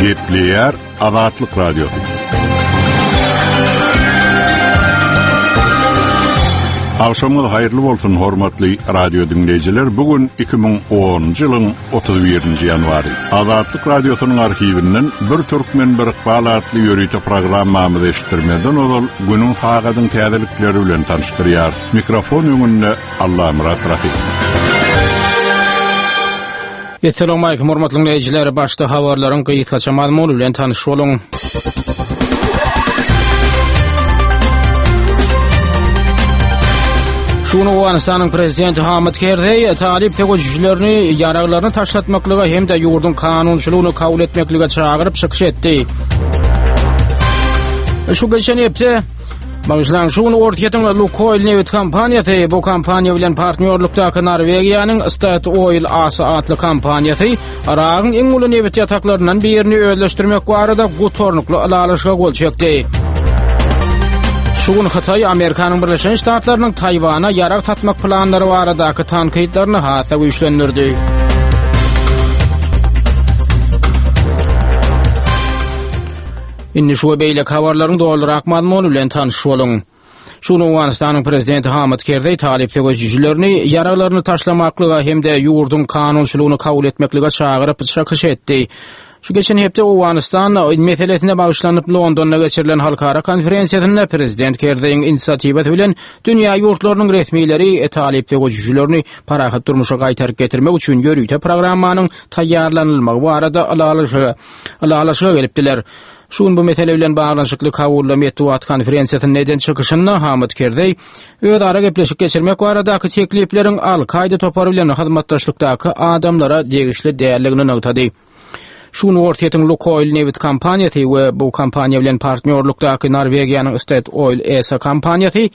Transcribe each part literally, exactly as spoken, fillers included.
Gepleyer Azatlyk Radiosu. Akşamınız hayırlı bolsun hormatly radio dinleyijiler. Bugün iki bin onuncu ýylyň otuz birinji ýanwary. Azatlyk Radiosynyň arhiwinden bir türkmen bir ikbalatly ýörüýte programmamy eşitdirmeden ol günüň sagadyň täzelikleri bilen tanıştyrýar. Mikrofon öňünde Allah Murat Rafi. Assalamu alaykum hormatly dinleyijiler. Başda habarlaryň gyýytgaça mazmuny bilen tanyş boluň. Şunu Awganistanyň prezidenti Hamid Karzai talip tegeçilerini ýaraglaryny taşlatmaklyga hem de ýurdun kanunçylygyny kabul etmeklige çagyryp çykyş etdi. Şu geçen hepde Bagyslan şunu ortaýatyň Lukoil Neft kompaniýasy bu kompaniýa bilen partnerlikde Norwegiýanyň Stat Oil A S adly kompaniýasy aragyň iň uly neft ýataklaryndan birini öýleşdirmek barada gutornukly alalyşga gol çekdi. Şugun Xitay Amerikanyň Birleşen Ştatlarynyň Taýwana ýarag satmak planlary baradaky tankytlaryny hasa güýçlendirdi. Indi şu beýle habarlaryň doldurak mazmuny bilen tanyş boluň. Şunu Awganistanyň prezidenti Hamid Karzai talip tegeçilerini ýaraglaryny taşlamaklyga hem de ýurdun kanunçylygyny kabul etmeklige çagyryp çykyş etdi. Şu geçen hepde Awganistan meselesine bagışlanyp Londonda geçirilen halkara konferensiýasynda prezident Karzaiň inisiatiwasy bilen dünýä ýurtlarynyň resmiýleri talip tegeçilerini parahat durmuşa gaýtaryp getirmek üçin ýörüýte programmanyň taýýarlanylmagy barada alalyşa alalyşa gelipdiler. Şun bu mesele bilen baglanşykly kabullam etdiwat konferensiýasynyň neden çykyşyna Hamid Karzai öz ara gepleşik geçirmek baradaky teklipleriň al-Kaida topary bilen hyzmatdaşlykdaky adamlara degişli däerligini ňagtady. Şunu ortaýatyň Lukoil Neft kompaniýasy we bu kompaniýa bilen partnerlikdaky Norwegiýanyň Stat Oil A S kompaniýasy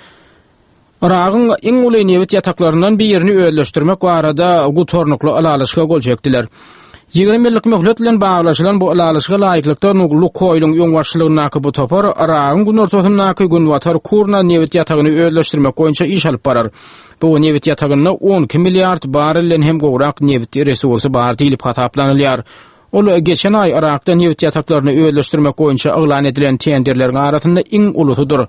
aragyň iň uly neft ýataklaryndan birini öýleşdirmek barada gutornukly alalyşga gol çekdiler. ýygrimi ýyllyk möhlet bilen baglaşylan bu alalyşga laýyklykda Lukoil'ň ýoňbaşçylygyna bu topar aragyň gün ortasyndaky gün watar kurna neft ýatagyny öýleşdirmek boýunça iş alyp barar. Bu neft ýatagyny on iki milliard barrelden hem gowrak neft resursy bar diýilip hasaplanylýar. Ol geçen ay Irakda neft ýataklaryny öýleşdirmek boýunça aglan edilen tenderleriň arasynda iň ulusydyr.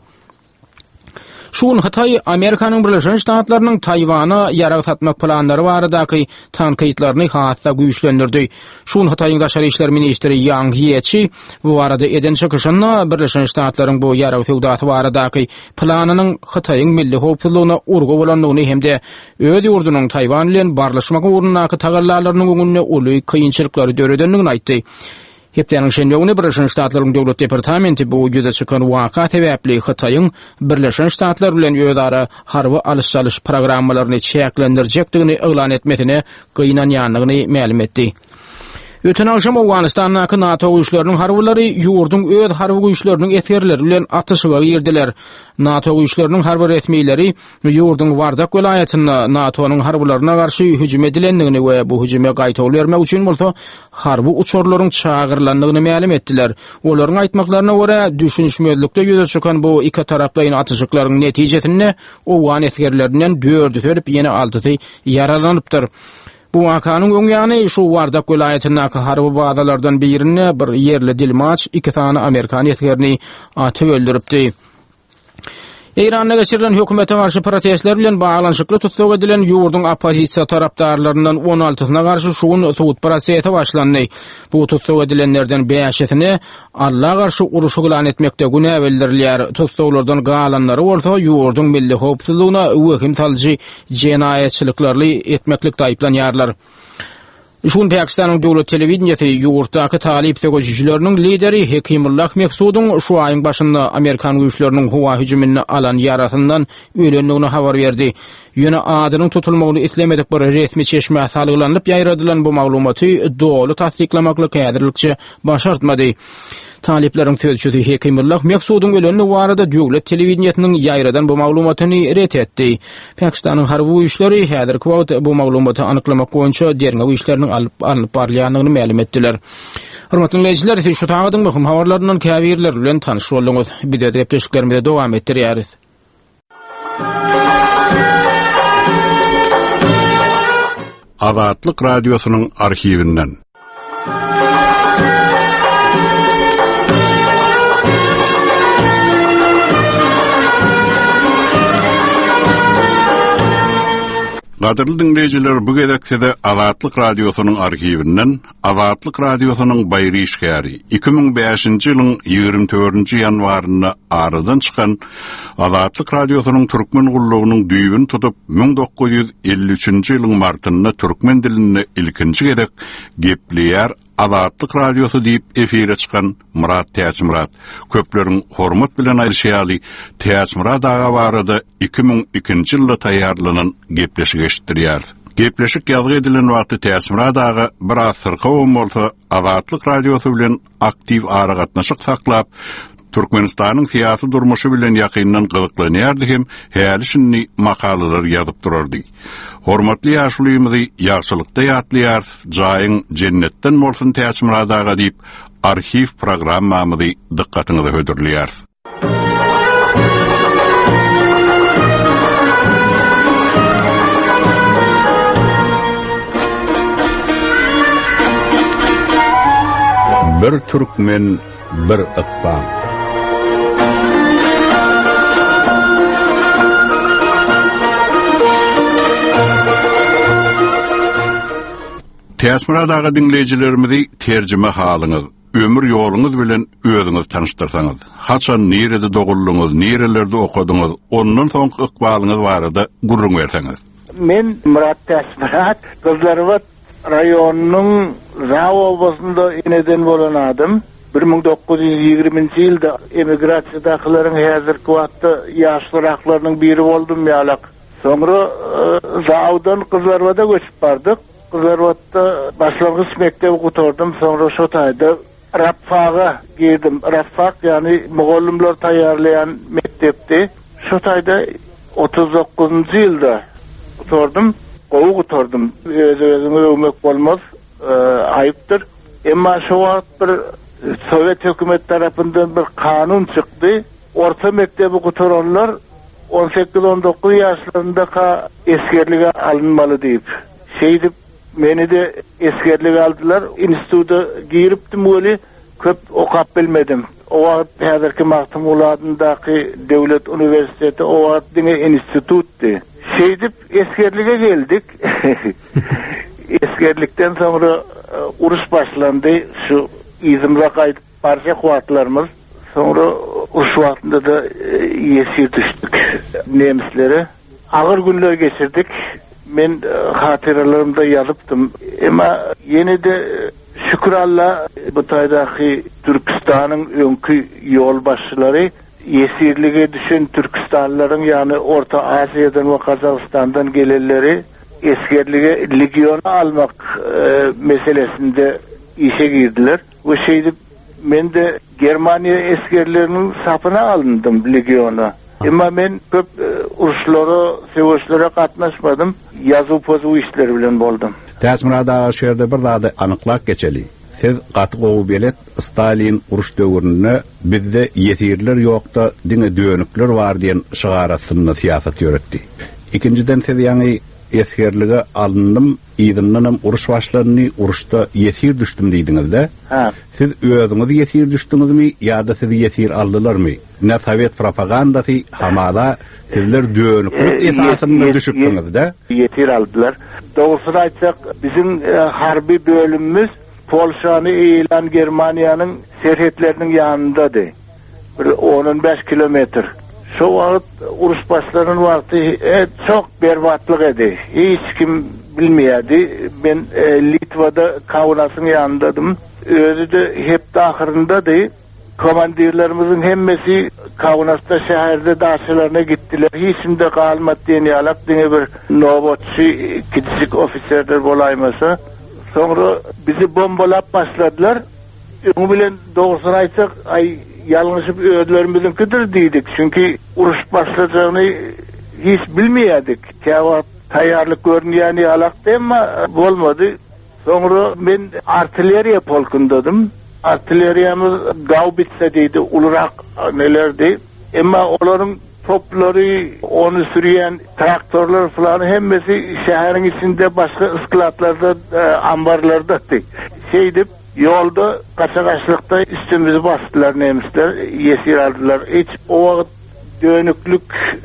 Şuň Xitay Amerikanyň Birleşen Ştatlarynyň Taýwana ýarag satmak planlary baradaky tankytlaryny hassa güýçlendirdi. Şuň Xitaýyň daşary işler ministri Yang Jiechi bu barada eden çykyşyna Birleşen Ştatlaryň bu ýarag sowdasy baradaky planynyň Xitaýyň milli howpsuzlygyna urgu bolanlygyny hem de öz ýurdunyň Taýwan bilen barlaşmak ugrundaky tagallarlarynyň öňünde uly kynçylyklary döredenligini aýtdy. Hepdeniň şenbegine Birleşen Ştatlaryň döwlet departamenti bu ýüze çykan waka sebäpli Xitaýyň Birleşen Ştatlar bilen özara harby alys-salys programmalaryny çäklendirjekdigini eglan etmesine gynanýanlygyny ma'lum etdi. Öten akşam Awganistanyň NATO güýçleriniň harbylary ýurdun öz harby güýçleriniň eserleri bilen atyşyga girdiler. NATO güýçleriniň harby resmiýleri ýurdun Wardak welaýatyna NATO'nyň harbylaryna garşy hüjüm edilendigini we bu hüjüme gaýtaw bermek üçin bolsa harby uçurlaryň çağırlandygyny ma'lum etdiler. Olaryň aýtmaklaryna görä düşünüşmezlikde ýüze çykan bu iki taraplaryň atyşyklaryň netijesinde Awgan eskerlerinden dördü törüp ýene altysy yaralanypdyr. Bu wakanyň öňýany şu Wardak welaýatyna harby badalardan birini bir yerli dilmaç iki tane Amerikan eskerini atyp öldüripdi. Eýranda geçirilen hökümete garşy protestler bilen baglanşykly tutsak edilen ýurdun opozisiýa tarapdarlaryndan on altysyna garşy şuň sowut prosesi başlandy. Bu tutsak edilenlerden beşisini Allah garşy uruşy gılan etmekde günä bildirilýär. Tutsaklardan galanlary bolsa ýurdun milli howpsuzlygyna wehim salyjy jenaýetçiliklerli etmeklik taýplanýarlar. Şun Pakistanyň döwlet telewiziýasy ýurtdaky talip tegeçileriniň lideri Hekimullah Meksudyň şu aýyň başynda Amerikan güýçleriniň howa hüjümini alan ýarasyndan ölendigini habar berdi. Ýöne adynyň tutulmagyny islemedik bir resmi çeşme salgylanyp ýaýradylan bu maglumaty dolu tasdiklamakly kädirlikçe başartmady. Talipleriň sözçüsi Hekimullah Meksudyň öleni barada döwlet telewiziýasynyň ýaýradan bu maglumatyny ret etdi. Pakistanyň harby güýçleri häzirki wagt bu maglumaty anyklamak boýunça derňe güýçleriniň alyp alyp barýanlygyny ma'lum etdiler. Hormatly dinleyijiler, siz şu taýdaň möhüm habarlarynyň käbirler bilen tanyş boldyňyz. Bir de gepleşiklerimize dowam etdirýäris. Azatlyk Radiosynyň arhiwinden. Gaderly dinleyijiler, bu gedekde Azatlyk Radiosynyň arhiwinden Azatlyk Radiosynyň baýry işgäri iki ming beşinji ýylyň ýygrimi dördünji ýanwaryna aradan çykan Azatlyk Radiosynyň türkmen gullugynyň düýbini tutup ming dokuz ýüz elli üçinji ýylyň martyna türkmen diline ilkinji gedek Gepleýär Azatlyk Radiosu diýip efire çykan Murat Täçmurat köpleriň hormat bilen aýryşýaly Täçmurat aga barada iki ming ikinji ýylda taýýarlanan gepleşik eşitdirýär. Gepleşik ýazgy edilen wagty Täçmurat aga bir asyrga bolsa Azatlyk Radiosu bilen aktiv ara gatnaşyk saklap Türkmenistanyň syýasy durmuşy bilen ýakyndan gyzyklanýardy hem häli şunny makalalar ýazyp durardy. Hormatly ýaşlymyzy ýaşlykda ýatlaýar, jaýyň jennetden bolsun Täçmurat aga diýip arhiv programmamyzy dikkatyňizi hödürleýär. Bir türkmen, bir ıkbal. Täçmurat aga dinleyijilerimizi terjime halyňyz, ömür ýoluňyz bilen özüňiz tanıştyrsaňyz. Haçan nerede dogulluňyz, nerelerde okudyňyz, ondan soňky ykbalyňyz barada gurrun berseňiz. Men Murat Täçmurat, Kızlarbat raýonynyň Zaw obasynda eneden bolan adam. bir ming dokuz ýüz ýigriminji ýylda emigrasiýadakylaryň häzirki wagtda ýaşlyraklarynyň biri boldum ýalak. Soňra Zawdan Kızlarbata göçüp bardyk. Kızlarbatda başlangyç mektebi gutardym, soňra şo taýda Rafaga girdim. Rafak ýani mugallimler taýýarlayan mektepde. Şo taýda otuz dokuzunji ýylda gutardym, gowy gutardym. Özüňe öwmek bolmaz, aýypdyr. Emma şo wagt bir Sovet hökümet tarapyndan bir kanun çykdy. Orta mektebi gutaranlar on sekiz on dokuz ýaşlarynda eskerlige alınmaly diýip. Şeýdip meni de eskerlige aldylar. Instituta giripdim öli, köp okap bilmedim. O wagt häzirki Maktum uladyndaky döwlet uniwersiteti o wagt diňe institutdy. Şeýdip eskerlige geldik. Eskerlikden soňra uruş başlandy. Şu İzimra gaýdyp barja kuwatlarymyz. Soňra uruş wagtynda da ýesir düşdük nemisleri. Agyr günler geçirdik. Men hatiralarymda ýazypdym. Emma ýene-de şükür Allah bu taýdaky Türkistanyň öňkü ýol başçylary ýesirlige düşen Türkistanlaryň ýani Orta Asiýadan we Kazakistandan gelenleri eskerlige legion almak e, meselesinde işe girdiler. Bu şeydi men de Germaniya eskerlerinin sapına alındım legiona. Ama men köp e, uruşlara, sevoşlara katnaşmadım. Yazı pozu işleri bilen boldum. Täçmurat aga şerde bir zady anyklap geçeli. Siz gaty gowy belet Stalin uruş döwründe bizde ýetirler ýokda diňe dönükler bar diýen şygarasyny siýasat ýöretdi. İkinciden siz ýani eskerlige alındım, ýygynyň uruş başlaryny uruşda ýetir düşdüm diýdiňizde. Ha. Siz özüňiz ýetir düşdiňizmi ýa-da siz ýetir aldylarmy? Ne Sovet propagandasy hamada sizler dönüklik esasyna düşüpdiňizde? Ýetir aldylar. Dogrusyny aýtsak, bizim e, harbi bölümimiz Polşany eýilen Germaniýanyň serhetleriniň ýanyndady. Bir on on beş kilometr. Şo wagt uruş başlanan wagty e, çok berbatlyk edi. Hiç kim bilmeýärdi. Ben e, Litvada Kaunasyň ýanyndadım. Özü de hep ahyryndady. Komandirlerimizin hemmesi Kaunasda şäherde daşylaryna gitdiler. Hiçinde galmat diýen ýalak diňe bir nowatçy kiçik ofiserler bolaýmasa. Soňra bizi bombalap başladylar. Öňü bilen dogrusyny aýtsak, ay ýalňyşyp öýdlerimiziň kidir diýdik. Çünki uruş başlajagyny hiç bilmeýärdik. Täwat taýýarlyk görünýän ýalakda emma bolmady. Soňra men artilleriýa polkundadym. Artilleriýamyz Gaubitsa diýdi, ulurak nelerdi. Emma olaryň toplary, onu sürýän traktorlar falan hemmesi şäheriň içinde başga ısklatlarda, e, ambarlardaty. Şeýdip ýolda kaçagaçlykda üstümizi bastılar nemisler, ýesir aldylar. Hiç o wagt dönüklük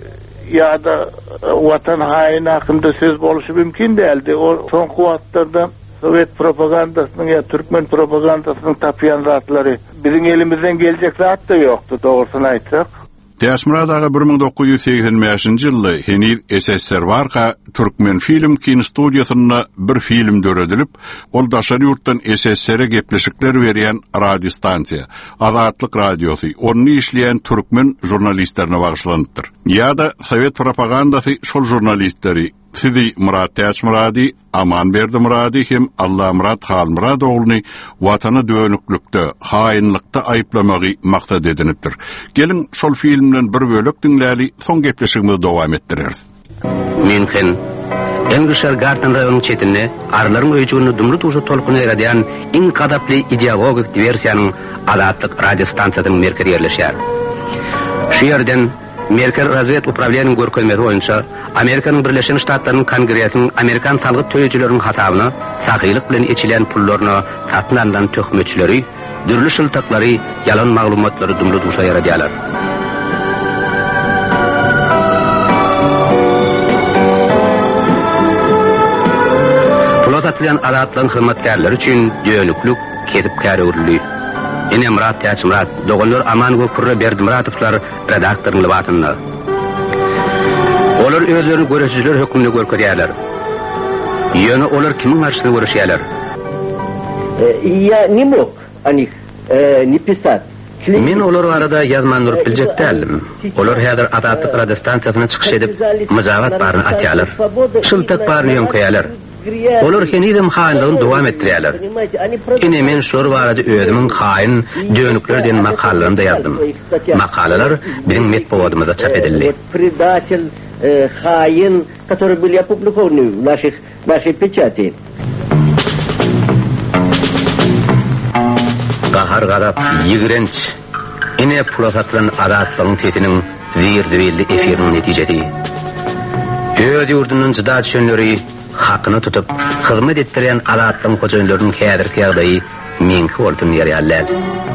ya da vatan haini hakkında söz boluşu mümkün değildi. O son kuvatlarda Sovyet propagandasının ya Türkmen propagandasının tapıyan zatları bizim elimizden gelecek zat da yoktu doğrusunu aytsak. Täsmiradagy bir ming dokuz ýüz seksen beşinji ýylda Henir S S R barka Türkmen film kinostudiýasyna bir film döredilip, ol daşary ýurtdan S S R'e gepleşikler berýän radio stansiýa, Azatlyk radiosy, onu işleýän türkmen jurnalistlerine bagşlandyr. Ýa-da Sowet propagandasy şol jurnalistleri Sidi Murat Täçmüradi, Amanberdi Muradi hem Allah Murat Halmurad oğlunu vatana dönüklükte, hainlikte ayıplamagy maksat edinipdir. Gelin şol filmden bir bölük dinläli, son gepleşigimizi dowam etdireriz. München, Englischer Garten rayonunun çetinde, arıların öýçügini dumlu tuşu tolkuny eredýän iň kadaply ideologik diversiýanyň Azatlyk radio stansiýasynyň merkezi ýerleşýär. Şu ýerden Merkel Razvet Upravleniň görkezmegi boýunça Amerikanyň Birleşen Ştatlarynyň Kongresiniň Amerikan salgyt töýejileriniň hatabyny, sahylyk bilen içilen pullaryny satyn alan töhmetçileri, dürli şyltaklary, yalan maglumatlary dumlu duşa ýaradýarlar. Pulotlayan adatlaryň hyzmatkarlary üçin dönüklük ketip kärürli. Ine Murat Täçmürad, dogonlar Aman Gökürre Berdimuratovlar redaktoryň libatynda. Olar özlerini göreçiler hökmüne görkezýärler. Ýöne olar kimiň garşysyna görüşýärler? Я не мог о них не писать. Men olar arada ýazman durup biljek dälim. Olar häzir Azatlyk radio stansiýasyna çykyş edip, mujawat baryny atýarlar. Şyltak baryny ýöňkeýärler. Olar henidem haýynlygyny dowam etdirýärler. Ine men şol barada özümiň haýyn dönüklerden makalalaryny da ýazdym. Makalalar biziň metbuatymyzda çap edildi. Предатель, хаин, которые были опубликованы в наших нашей печати. Bahar garap ýigrenç. Ine pulosatlan adatlaryň tetiniň wir-diwilli efiriniň netijesi. Öz ýurdunyň jyda düşenleri hakyny tutup, hyzmat etdirýän adatlaryň hojaýynlarynyň häzirki ýagdaýy meňki boltun ýarýarlar.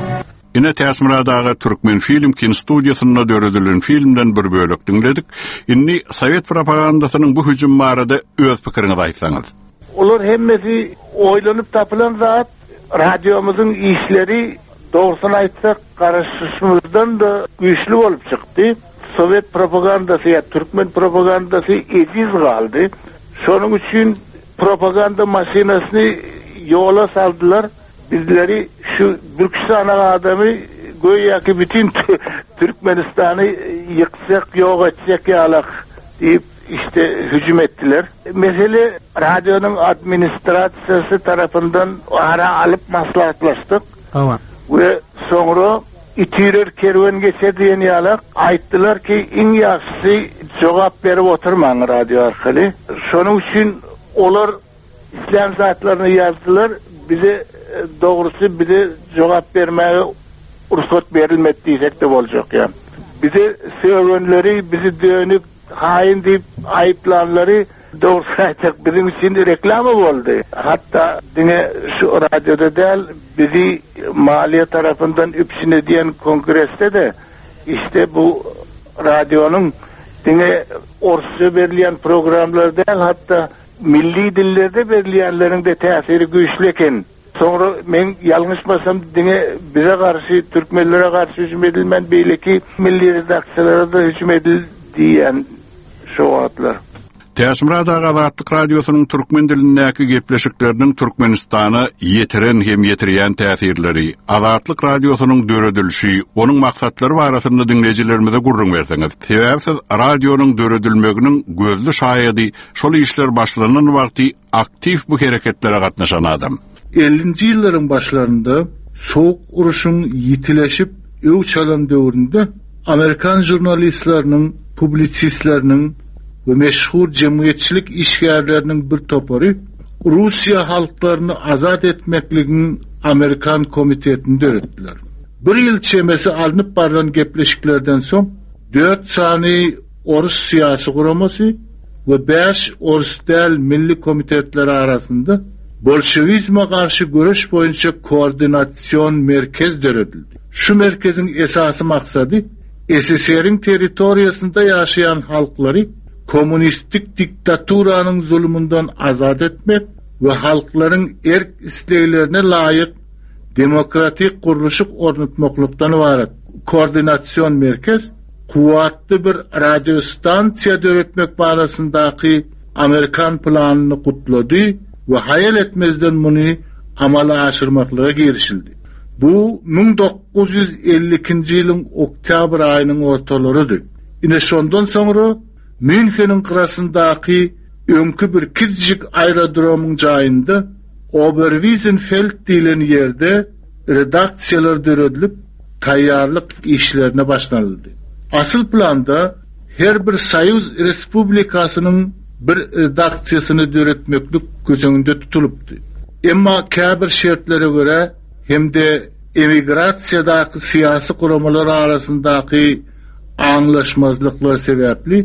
Ine Täsmiradagy Türkmen film kinostudiýasyna döredilen filmden bir bölük dinledik. Inni Sowet propagandasynyň bu hüjüm barada öz pikiriňizi aýtsaňyz. Olar hemmesi oýlanyp tapylan zat radyomuzun işleri doğrusunu aytsak karışışımızdan da güçlü olup çıktı. Sovyet propagandası ya Türkmen propagandası eziz kaldı. Şonun için propaganda maşinasını yola saldılar. Bizleri şu Türkistan adamı goýa ki bütün Türkmenistan'ı yıksak, yok etsek yalak deyip işte hücum ettiler. Mesele radyonun administrasyası tarafından ara alıp maslahatlaştık. Tamam. Ve sonra itirer kerven geçe diyen yalak ayttılar ki in yaxşısı cevap verip oturman radyo arkalı. Şonun için olar İslam zatlarını yazdılar. Bize doğrusu bize cevap vermeye ruhsat verilmedi diyecek de olacak yani. Bize söylenleri, bizi dönüp hain deyip ayıplanları doğrusu aytsak bizim için reklamı oldu. Hatta dine şu radyoda değil bizi maliye tarafından üpsine diyen kongreste de işte bu radyonun dine Orsuzca verilen programlar değil hatta milli dillerde verilenlerin de tesiri güçlüken sonra men yanlışmasam dine bize karşı Türkmenlere karşı hücum edilmen beyleki milli redaksiyalara da hücum edildi diyen şoğatlar. Täsmiradagy Azatlyk radiosynyň türkmen dilindäki gepleşikleriniň Türkmenistana ýetiren hem ýetirýän täsirleri, Azatlyk radiosynyň döredilişi, onuň maksatlary barasynda dinleýijilerimize gurrun berseňiz. Sebäbi siz radionyň döredilmeginiň gözlü şahydy, şol işler başlanan wagty aktiv bu hereketlere gatnaşan adam. ellinji ýyllaryň başlarında soğuk uruşun ýitileşip öwç alan döwründe Amerikan jurnalistleriniň, publisistleriniň ve meşhur cemiyetçilik işgärleriniň bir topary Rusiya halklaryny azat etmekliginiň Amerikan komitetini döretdiler. Bir ýyl çemesi alınıp baran gepleşiklerden soň dört sany Orus siýasy guramasy ve beş Orus däl milli komitetleri arasında Bolşevizme karşı görüş boyunca koordinasyon merkez döredildi. Şu merkezin esası maksadi S S R'in territoriyasında yaşayan halkları komünistik diktaturanın zulmünden azat etmek ve halkların erk isteklerine layık demokratik kuruluşuk ornutmakluktan ibaret. Koordinasyon merkez kuvvetli bir radyo stansiya döretmek barasındaki Amerikan planını kutladı ve hayal etmezden bunu amala aşırmaklığa girişildi. Bu bin dokuz yüz elli ikinci yılın oktyabr ayının ortalarıdır. Yine şondan sonra München'in kırasındaki önkü bir küçücük aerodromun cayında Oberwiesenfeld denilen yerde redaksiyalar döredilip tayyarlık işlerine başlanıldı. Asıl planda her bir Soyuz Respublikasının bir redaksiyasını döretmeklik göz önünde tutuluptu. Emma kabir şartlara göre hem de emigrasyadaki siyasi kurumlar arasındaki anlaşmazlıklar sebeple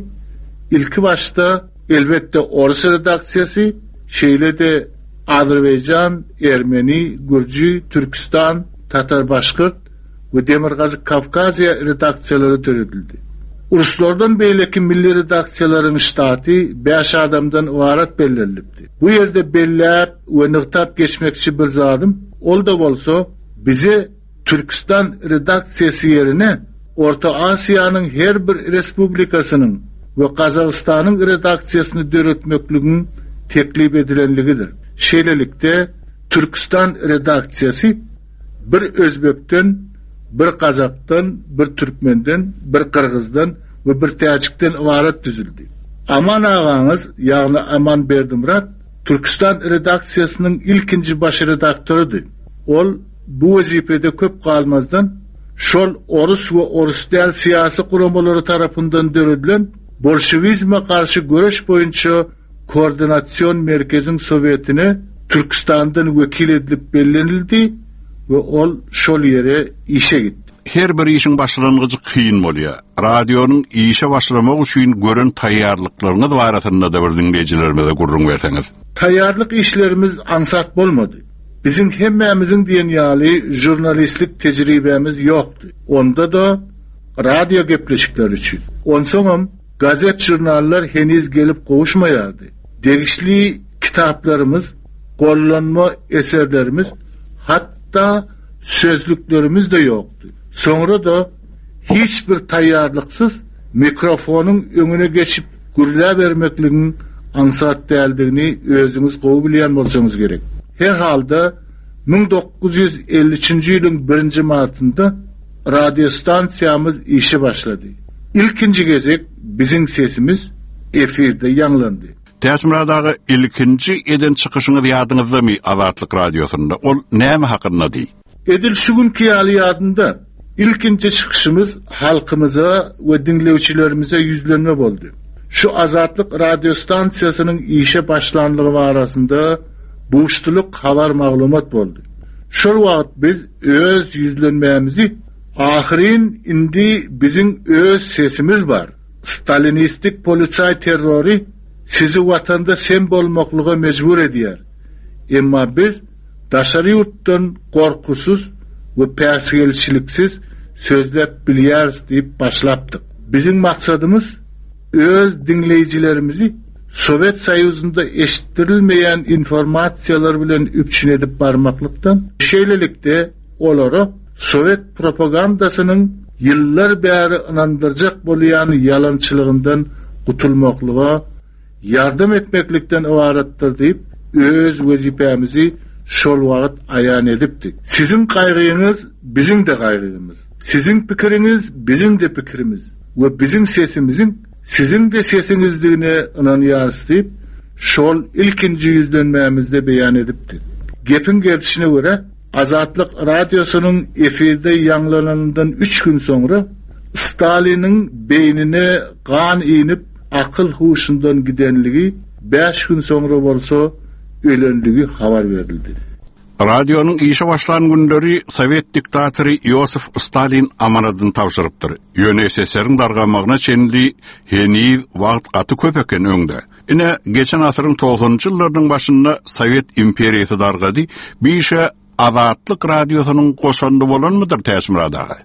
ilk başta elbette Orus redaksiyası, şeyle de Azerbaycan, Ermeni, Gürcü, Türkistan, Tatar Başkırt ve Demirgazı Kafkasya redaksiyaları türedildi. Ruslardan beyleki milli redaksiyaların ştatı beş adamdan ibaret belirlipti. Bu yerde bellep ve nıhtap geçmekçi bir zadım, ol da bolsa bize Türkistan redaksiyası yerine Orta Asya'nın her bir respublikasının ve Kazakistan'ın redaksiyasını döretmekliğinin teklif edilenligidir. Şeylelikte Türkistan redaksiyası bir Özbek'ten, bir Kazak'tan, bir Türkmen'den, bir Kırgız'dan ve bir Tacik'ten ibaret düzüldü. Aman ağanız, yani Aman Berdimrat, Türkistan redaksiyasının ilkinci başı redaktörüdür. Ol bu vazifede köp kalmazdan şol Orus ve Orus değil siyasi kurumları tarafından dörüdülen Bolşevizme karşı görüş boyunca koordinasyon merkezin Sovyetine Türkistan'dan vekil edilip bellenildi ve ol şol yere işe gitti. Her bir işin başlangıcı kıyın bolýar. Radionun işe başlamak üçün görün tayyarlıklarını da varatında da bir dinleyicilerime de gurrun verteniz. Tayyarlık işlerimiz ansat bolmadı. Bizim hemmemizin diýýäli jurnalistlik tecrübemiz yoktu. Onda da radyo gepleşikler üçün. Onsoňam gazet jurnallar heniz gelip kowuşmaýardy. Degişli kitaplarımız, gollanma eserlerimiz, hatta sözlüklerimiz de yoktu. Sonra da hiçbir tayyarlıksız mikrofonun önüne geçip gürle vermekliğinin ansat däldigini özüňiz gowy bilýän bolsaňyz gerek. Her halda bin dokuz yüz elli üçinji ýylyň birinji martynda radio stansiyamız işe başladı. İlkinci gezek bizim sesimiz efirde ýanglandy. Täsmiradagy ilkinji eden çykyşyňyz ýadyňyzdamy Azatlyk radiosunda? Ol näme hakynda diýi? Edil şu günkü ýadynda ilkinji çykyşymız halkymyza we dinleýiçilerimize ýüzlenme boldy. Şu Azatlyk radio stansiýasynyň işe başlanlygy arasında buçtuluk habar maglumat boldy. Şol wagt biz öz ýüzlenmämizi ahirin indi bizim öz sesimiz bar. Stalinistik polisiýa terrori sizi watanda sen bolmaklyga mejbur edýär. Emma biz daşary ýurtdan korkusuz we päsgelçiliksiz sözläp bilýäris diýip başlapdyk. Bizim maksadymız öz dinleýijilerimizi Sovet Soýuzunda eşitdirilmeýän informasiýalar bilen üpçün edip barmaklykdan, şeýlelikde olara Sovet propagandasynyň yıllar bäri inandyrjak bolýan yalançylygyndan gutulmaklyga yardım etmeklikden ibaretdir diýip öz wezipemizi şol wagt aýan edipdik. Sizin gaýryňyz bizim de gaýrymyz. Sizin pikiriňiz bizim de pikirimiz we bizim sesimizin sizin de sesiňizdigine inanýarys diýip şol ilkinji ýüzlenmämizde beýan edipdik. Gepin gelişine göre Azatlyk radiosynyň efirde ýanglanandan üç gün soňra Staliniň beýnine gan iňip akyl huşundan gidenligi beş gün soňra bolsa ölenligi habar berildi. Radionun işe başlan günleri Sovet diktatory Yosif Stalin amanadyny tapşyrypdyr. Ýöne S S R'ň dargamagyna çenli heniw wagt gaty köp eken öňde. Ine geçen asyryň togsonunçy ýyllaryň başynda Sovet imperiýasy dargady. Biýşe Azatlyk radiosynyň goşandy bolanmydyr täsmiradagy?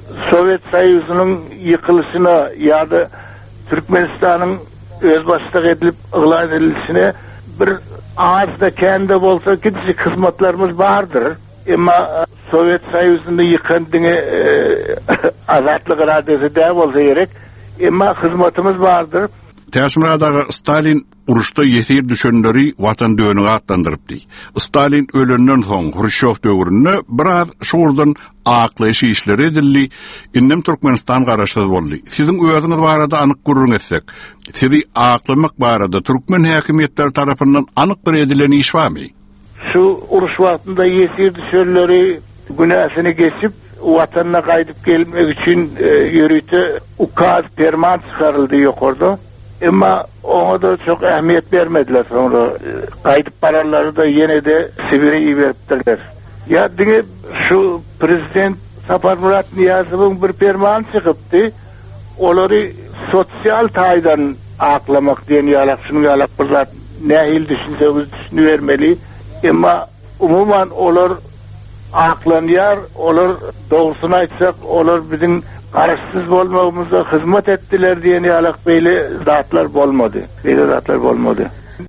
Sovyet Soyuzu'nun yıkılışına ya da Türkmenistan'ın özbaşlık edilip ılan edilişine bir ağızda kendi olsa gidişi kısmetlerimiz vardır. Ama Sovyet Soyuzu'nu yıkandığını e, azatlık radyosu dev olsa gerek. Ama hizmetimiz vardır. Täsmiradagy Stalin uruşda ýetir düşenleri watan döwüne atlandyrıpdy. Stalin ölenden soň Hruşşov döwründe biraz şurdan aklaş işleri edildi. Innem Türkmenistan garaşy boldy. Siziň özüňiz barada anyk gurrun etsek, sizi aklamak barada Türkmen häkimetleri tarapyndan anyk bir edilen iş barmy? Şu uruş wagtynda ýetir düşenleri günäsini geçip watanyna gaýdyp gelmek üçin e, ýürüýte ukaz ferman çykaryldy ýokarda. Ama ona da çok ehemmiyet vermediler sonra. Kayıp paraları da yine de Sibir'e veriptirler. Ya dine şu Prezident Sapar Murat Niyazov'un bir ferman çıkıptı. Onları sosyal taydan aklamak diyen yalak, şunu yalak bir zat nehil düşünseniz düşünüvermeli. Ama umuman olur aklanıyar, olur doğrusunu açsak, olur bizim karışsız olmamıza hizmet ettiler diye niyalak böyle zatlar bolmadı. Böyle zatlar bolmadı.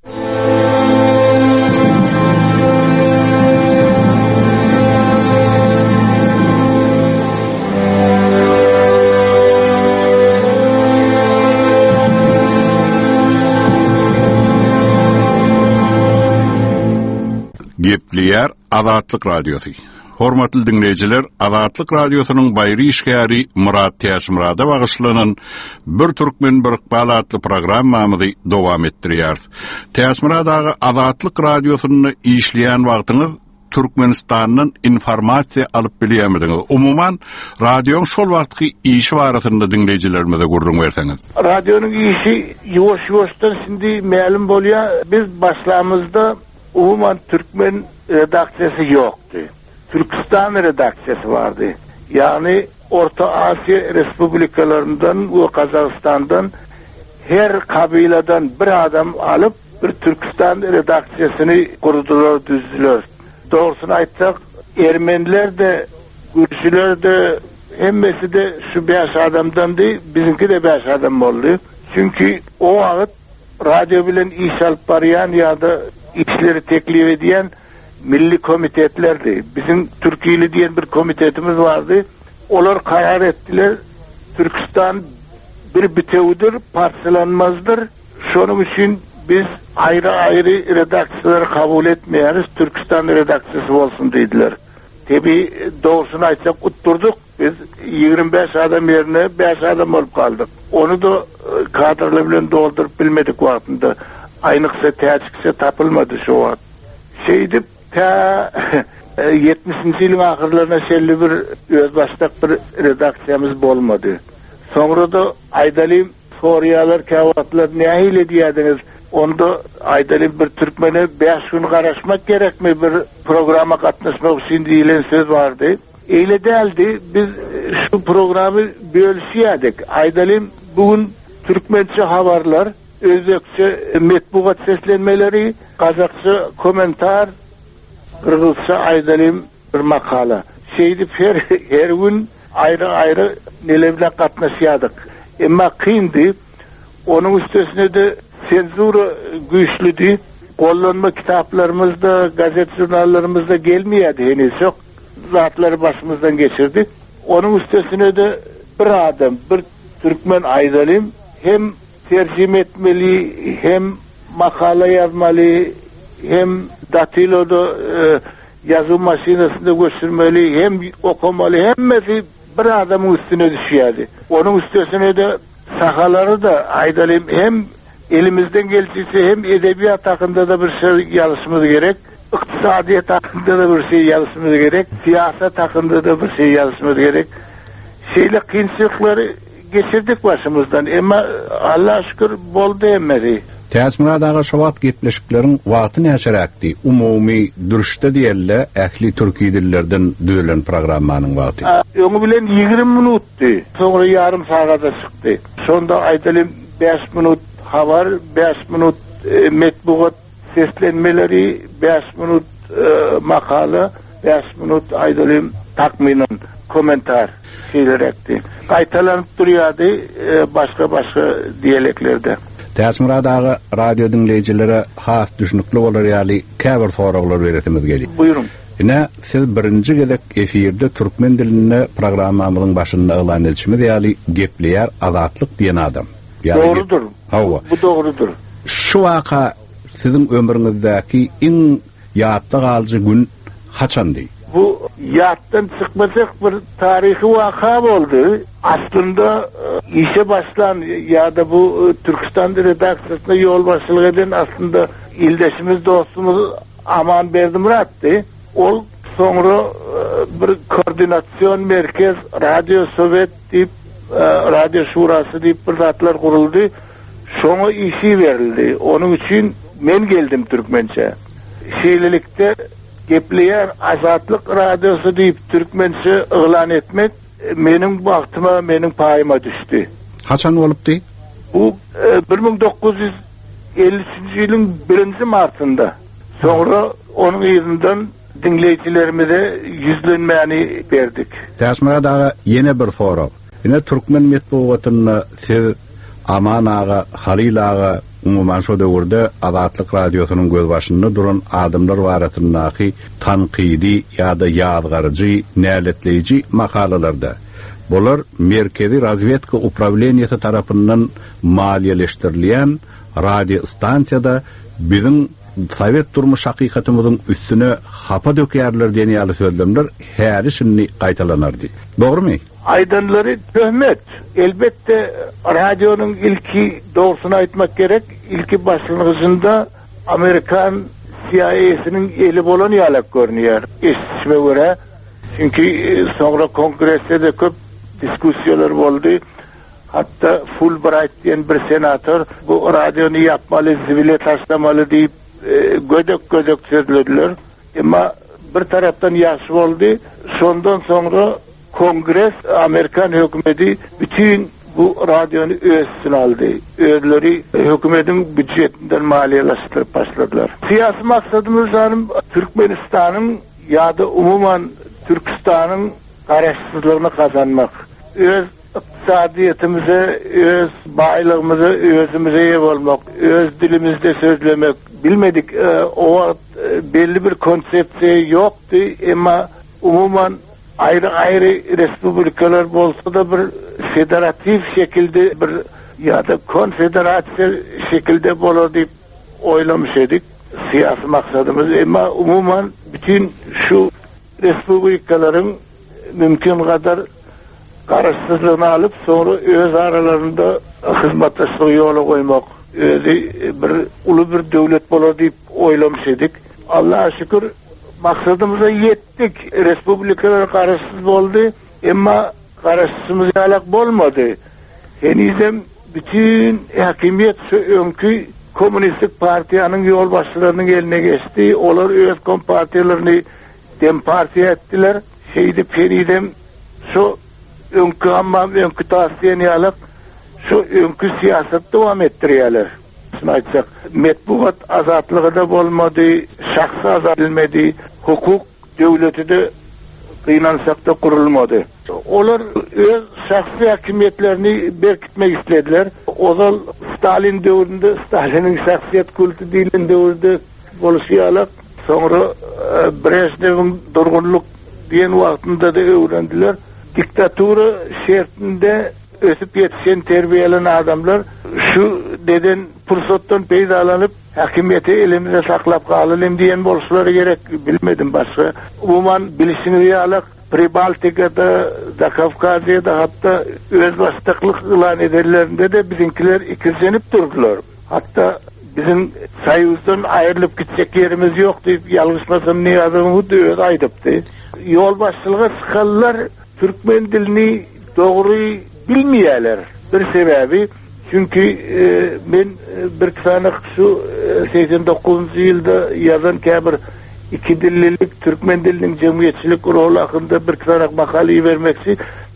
Gepliyer Azatlyk Radiosu. Hormatly dinleyijiler, Azatlyk Radiosynyň baýry işgäri Murat Täşmurada bagyşlanan Bir Türkmen bir Ikbal adly programmamyzy dowam etdirýär. Täşmuradagy Azatlyk Radiosyny işleýän wagtyňyz Türkmenistanyň informasiýa alyp bilýärmidiňiz. Umuman radioň şol wagtky işi barasynda dinleyijilerimize gurrun berseňiz. Radioň işi ýoş-ýoşdan şimdi ma'lum bolýar. Biz başlamyzda umuman Türkmen redaksiyası yoktu. Türkistan redaksiyası vardı. Yani Orta Asya Respublikalarından ve Kazakistan'dan her kabileden bir adam alıp bir Türkistan redaksiyasını kurdular, düzdüler. Doğrusunu aytsak Ermeniler de, Gürcüler de, hemmesi de şu beş adamdan değil, bizimki de beş adam oldu. Çünkü o vakit radyo bilen iş alıp barayan ya da işleri teklif ediyen milli komitetlerdi. Bizim Türkiye'li diyen bir komitetimiz vardı. Onlar karar ettiler. Türkistan bir bütevdir, parçalanmazdır. Şunun için biz ayrı ayrı redaksiyaları kabul etmeyiz. Türkistan redaksiyası olsun dediler. Tabi doğrusunu açsak utturduk. Biz yirmi beş adam yerine beş adam olup kaldık. Onu da kadrla bilen doldurup bilmedik vaktinde. Aynıksa teaçıksa tapılmadı şu vakt. Şeydi ta yetmişinci yılın ahırlarına şelli bir özbaşlık bir redaksiyamız bolmadı. Sonra da Aydalim Suriyalar, Kavatlar ne hile diyediniz? Onda Aydalim bir Türkmen'e beş gün karışmak gerek mi? Bir programa katlaşmak için diyilen söz vardı. Öyle değildi. Biz şu programı bölüşüyorduk. Aydalim bugün Türkmençe haberler, Özbekçe metbuat seslenmeleri, Kazakça komentar, Kırgızca Aydalim bir makala. Şeydi her, her gün ayrı ayrı nelerle katlaşıyorduk. Ama kıyındı. Onun üstesine de senzura güçlüydü. Kullanma kitaplarımızda, gazet jurnallarımızda gelmiyordu henüz yok. Zatları başımızdan geçirdik. Onun üstesine de bir adam, bir Türkmen Aydalim hem tercüme etmeli, hem makale yazmalı, hem datiloda e, yazım makinesinde göstermeli, hem okumalı, hemmesi bir adamın üstüne düşüyordu. Onun üstesine de sahaları da Aydalim hem elimizden geldiyse hem edebiyat hakkında da bir şey yazmamız gerek, iktisadiyet hakkında da bir şey yazmamız gerek, siyaset hakkında da bir şey yazmamız gerek. Şeyle kıyınçlıkları geçirdik başımızdan ama Allah'a şükür bol değmedi. Täsmiradagy şowat gepleşiklerin wagty näçeräkdi? Umumy dürüşde diýelle ähli türki dillerden düýelen programmanyň wagty. Öňü bilen yigirmi minutdy. Soňra yarım sagata çykdy. Şonda Aydalim beş minut habar, beş minut e, metbuat seslenmeleri, beş minut e, makala, beş minut Aydalim takminen komentar şeylerekti. Qaytalanıp duruyordu e, başka başka diyaleklerde. Täsmiradagy radio dinleýijilere has düşünükli bolar ýaly käbir soraglar beretimiz geldi. Buyurun. Ine siz birinji gezek efirde türkmen dilini programmamyzyň başynda elan etişimiz ýaly gepleýär azatlyk diýen adam. Doğrudur. Hawa. Bu doğrudur. Şu waka siziň ömrüňizdäki iň ýatda galyjy gün haçandy? Bu yattan çıkmasak bir tarihi vaka oldu. Aslında işe başlan ya da bu Türkistan redaksiyasına yol başçılık eden aslında ildeşimiz dostumuz Aman Berdimurat'tı. O sonra bir koordinasyon merkez Radyo Sovet deyip Radyo Şurası deyip bir zatlar kuruldu. Sonra işi verildi. Onun için men geldim Türkmençe. Şeylilikte Gepleýär Azatlyk radiosu diýip türkmençe elan etmek mening wagtyma, mening paýyma düşdi. Haçan bolupdy? Bu bir ming dokuz yüz ellinji ýylyň birinji martynda. Sonra onun ýerinden dinleýijilerimize yüzlenmäni berdik. Täsmiradagy ýene bir sorag. Ine türkmen medeniýetine siz Aman aga, Halil aga, umuman şu döwürde Azatlyk radiosynyň göz başynda duran adamlar baratyndaky tanqidi ýa-da ýazgarjy, näletleýiji makalalarda. Bular Merkezi Razvedka Upravleniýeti tarapyndan maliýeleşdirilýän radio stansiýada biziň Sovet durmuş hakykatymyzyň üstüne hapa dökýärler diýen ýaly sözlemler her şinni gaýtalanardy. Dogrymy? Aydanları töhmet. Elbette radyonun ilki doğrusunu aytmak gerek. İlki başlangıcında Amerikan C I A'sinin eli bolan ýalak görünýär. Eşitişime göre. Çünkü sonra kongreste de köp diskussiýalar boldy. Hatta Fulbright diýen bir senatör bu radyonu yapmaly, zibile taşlamaly diýip e, gödök gödök sözlediler. Ama bir taraftan ýaşy boldy. Şondan sonra Kongres, Amerikan hökümeti bütün bu radyonu özüne aldı. Özleri hükümetin bütçetinden maliyelaştırıp başladılar. Siyasi maksadımız hanım Türkmenistan'ın ya da umuman Türkistan'ın karşısızlığını kazanmak. Öz iktisadiyetimize, öz baylığımıza, özümüze ev olmak, öz dilimizde sözlemek. Bilmedik, o belli bir konsepsiye yoktu ama umuman ayrı ayrı respublikalar bolsa da bir federatif şekilde bir ya da konfederasyon şekilde bolar deyip oylamış edik. Siyasi maksadımız ama umuman bütün şu respublikaların mümkün kadar karşısızlığını alıp sonra öz aralarında hizmetleşme yolu koymak, özü bir ulu bir devlet bolar deyip oylamış edik. Allah'a şükür maksadımıza yettik. Respublikalar karşısız oldu ama karşısımız yalak bolmadı. Henizem bütün hakimiyet önkü Komünistik Partiyanın yol başlarının eline geçti. Onlar öz kompartiyalarını dem partiye ettiler. Şeydi peridem şu önkü amma önkü tasdiyeni yalak şu önkü siyaset devam ettiriyorlar. Aytsak, metbuat azatlığı da bolmadı, şahsı azat edilmedi, hukuk devleti de kıynansak da kurulmadı. Onlar öz şahsi hakimiyetlerini berkitmek istediler. O da Stalin dövründe, Stalin'in şahsiyet kultu dilin dövründe boluşuyarak, sonra e, Brezhnev'in durgunluk diyen vaktinde de öğrendiler. Diktaturu şertinde ösüp yetişen terbiyelen adamlar şu deden fırsattan peydalanıp hakimiyeti elimize saklap kalalım diyen boluşları gerek bilmedim başka. Umuman bilişini yalak Pribaltika'da da Kafkasya'da hatta özbaşlıklık ilan ederlerinde de bizimkiler ikircenip durdular. Hatta bizim sayımızdan ayrılıp gidecek yerimiz yok deyip yalgışmasam ne adamı da öz aydıptı. Yol başçılığa çıkarlar Türkmen dilini doğru bilmeyeler. Bir sebebi çünkü e, ben bir kısanak şu e, seksen dokuzuncu yılda yazan kabir iki dillilik Türkmen dilinin cemiyetçilik ruhu hakkında bir kısanak makaleyi vermeksi.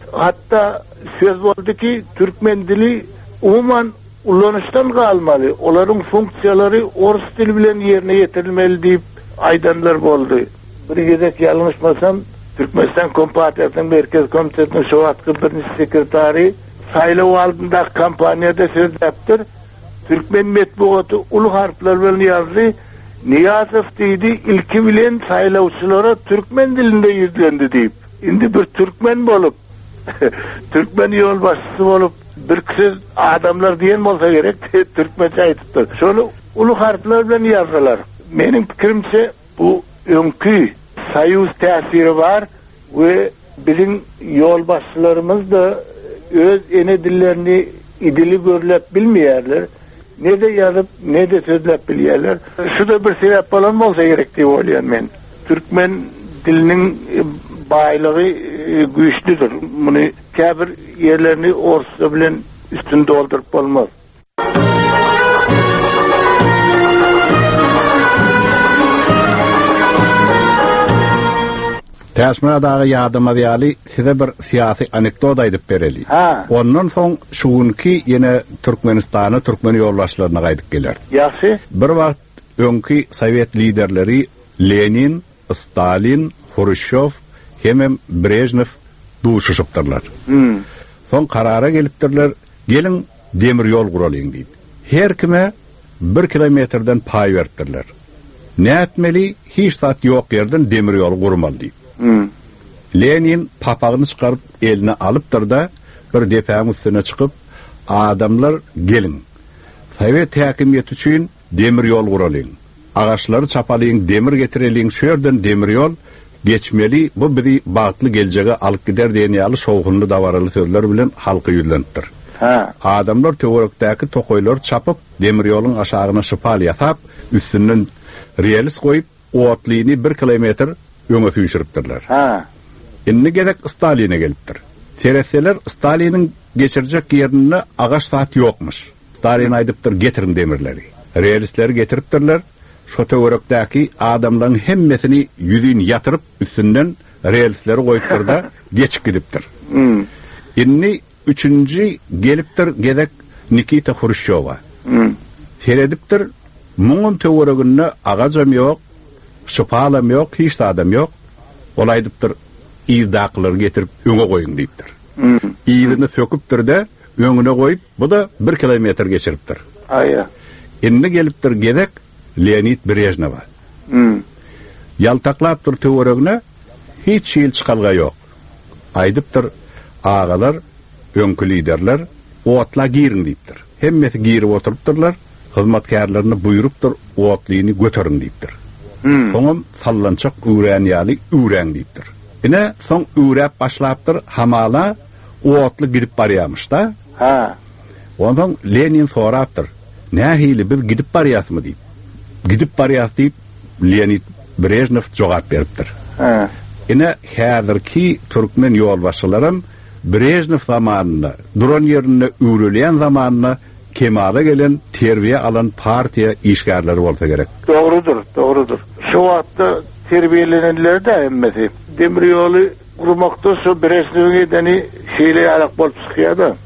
Hatta söz oldu ki Türkmen dili umuman ulanıştan kalmalı. Onların fonksiyaları Orus dili bilen yerine getirilmeli deyip aydanlar oldu. Bir gezek yanılmışmasam Türkmenistan Kompartiyasının Merkez Komitesi'nin şu vatkı birinci sekretari saylav aldığında kampaniyada söz yaptır. Türkmen metbuatı ulu harfler bilen yazdı. Niyazov deydi ilki bilen saylavçılara Türkmen dilinde yüzlendi deyip. Indi bir Türkmen bolup Türkmen yol başçısı bolup bir kişi adamlar diyen bolsa gerek Türkmençe aytıptır. Şonu ulu harfler bilen yazdılar. Benim fikrimce bu önkü sayuz tesiri var ve bizim yol başçılarımız da öz ene dillerini idili görülüp bilmeyerler. Ne de yazıp ne de sözlep bilýärler. Şu da bir sebep bolan bolsa gerek diýip bolýan men. Türkmen dilinin baýlygy güýçlüdür. Muny käbir ýerlerini orsy bilen üstün doldurup bolmaz. Täsmiradagy ýadyma ýaly size bir syýasy anekdot aýdyp bereli. Ondan soň şugunki ýene Türkmenistany, Türkmen ýolbaşçylaryna gaýdyp geler. Ýaxşy. Bir wagt öňki Sowet liderleri Lenin, Stalin, Khrushchev hem Brejnev duşuşypdyrlar. Hmm. Soň karara gelipdirler, gelin demir ýol guralyň diýip. Her kime bir kilometrden pay berdirler. Näetmeli hiç zat ýok ýerden demir ýol gurmaly diýip. Hmm. Lenin papagyny çykaryp eline alypdyr da bir depäň üstüne çykyp adamlar gelin. Sowet häkimiýeti üçin demir ýol guralyň. Agaçlary çapalyň, demir getireliň, şerden demir ýol geçmeli. Bu biri bagtly geljege alyp gider diýen ýaly şowgunly dawaraly sözler bilen halky ýüzlenipdir. Ha. Adamlar töwerekdäki tokoýlary çapyp demir ýoluň aşagyna şypal ýasap, üstünden relis goýup, otlyny bir kilometr öňe süýşiripdirler. Ha. Indi gerek Stalin'e gelipdir. Seretseler Stalin'in geçirecek yerine agaç saat ýokmuş. Stalin aýdypdyr getirin demirleri. Realisleri getiripdirler. Şo töwerekdäki adamlaryň hemmesini ýüzüni ýatyryp üstünden realisleri goýupdyr da geçip gidipdir. Hmm. Indi üçünji gelipdir gerek Nikita Khrushcheva. Hmm. Seredipdir muňun töwereginde agacam ýok, şypalam ýok, hiç adam ýok. Olaýdypdyr iýdaklar getirip öňe goýun diýipdir. Hmm. İýdini söküpdir de öňüne goýup, bu da bir kilometr geçiripdir. Aýa. Indi gelipdir gerek Leonid Brejnev. Hmm. Ýaltaklapdyr töweregine, hiç ýyl çykalga ýok. Aýdypdyr agalar, öňkü liderler otla girin diýipdir. Hemmesi girip oturupdyrlar, hyzmatkarlaryny buýrupdyr otlyny göterin diýipdir. Hmm. Soňam sallançak üren ýaly üren diýipdir. Ine soň üräp başlapdyr hamala otly gidip barýarmyş da. Ha. Ondan Lenin sorapdyr. Nähili biz gidip barýasmy diýip. Gidip barýas diýip Leonid Brejnev jogap beripdir. Ha. Ine häzirki Türkmen ýolbaşçylarym Brejnev zamanyna, duran ýerine ürelen zamanyna kemala gelen, terbiye alan partiya işgärleri bolsa gerek. Doğrudur, doğrudur. Şu wagtda terbiyelenenler de emmesi. Demir ýoly gurmakda şu Brejnev'e edeni şeýle ýalak bolup çykýar da.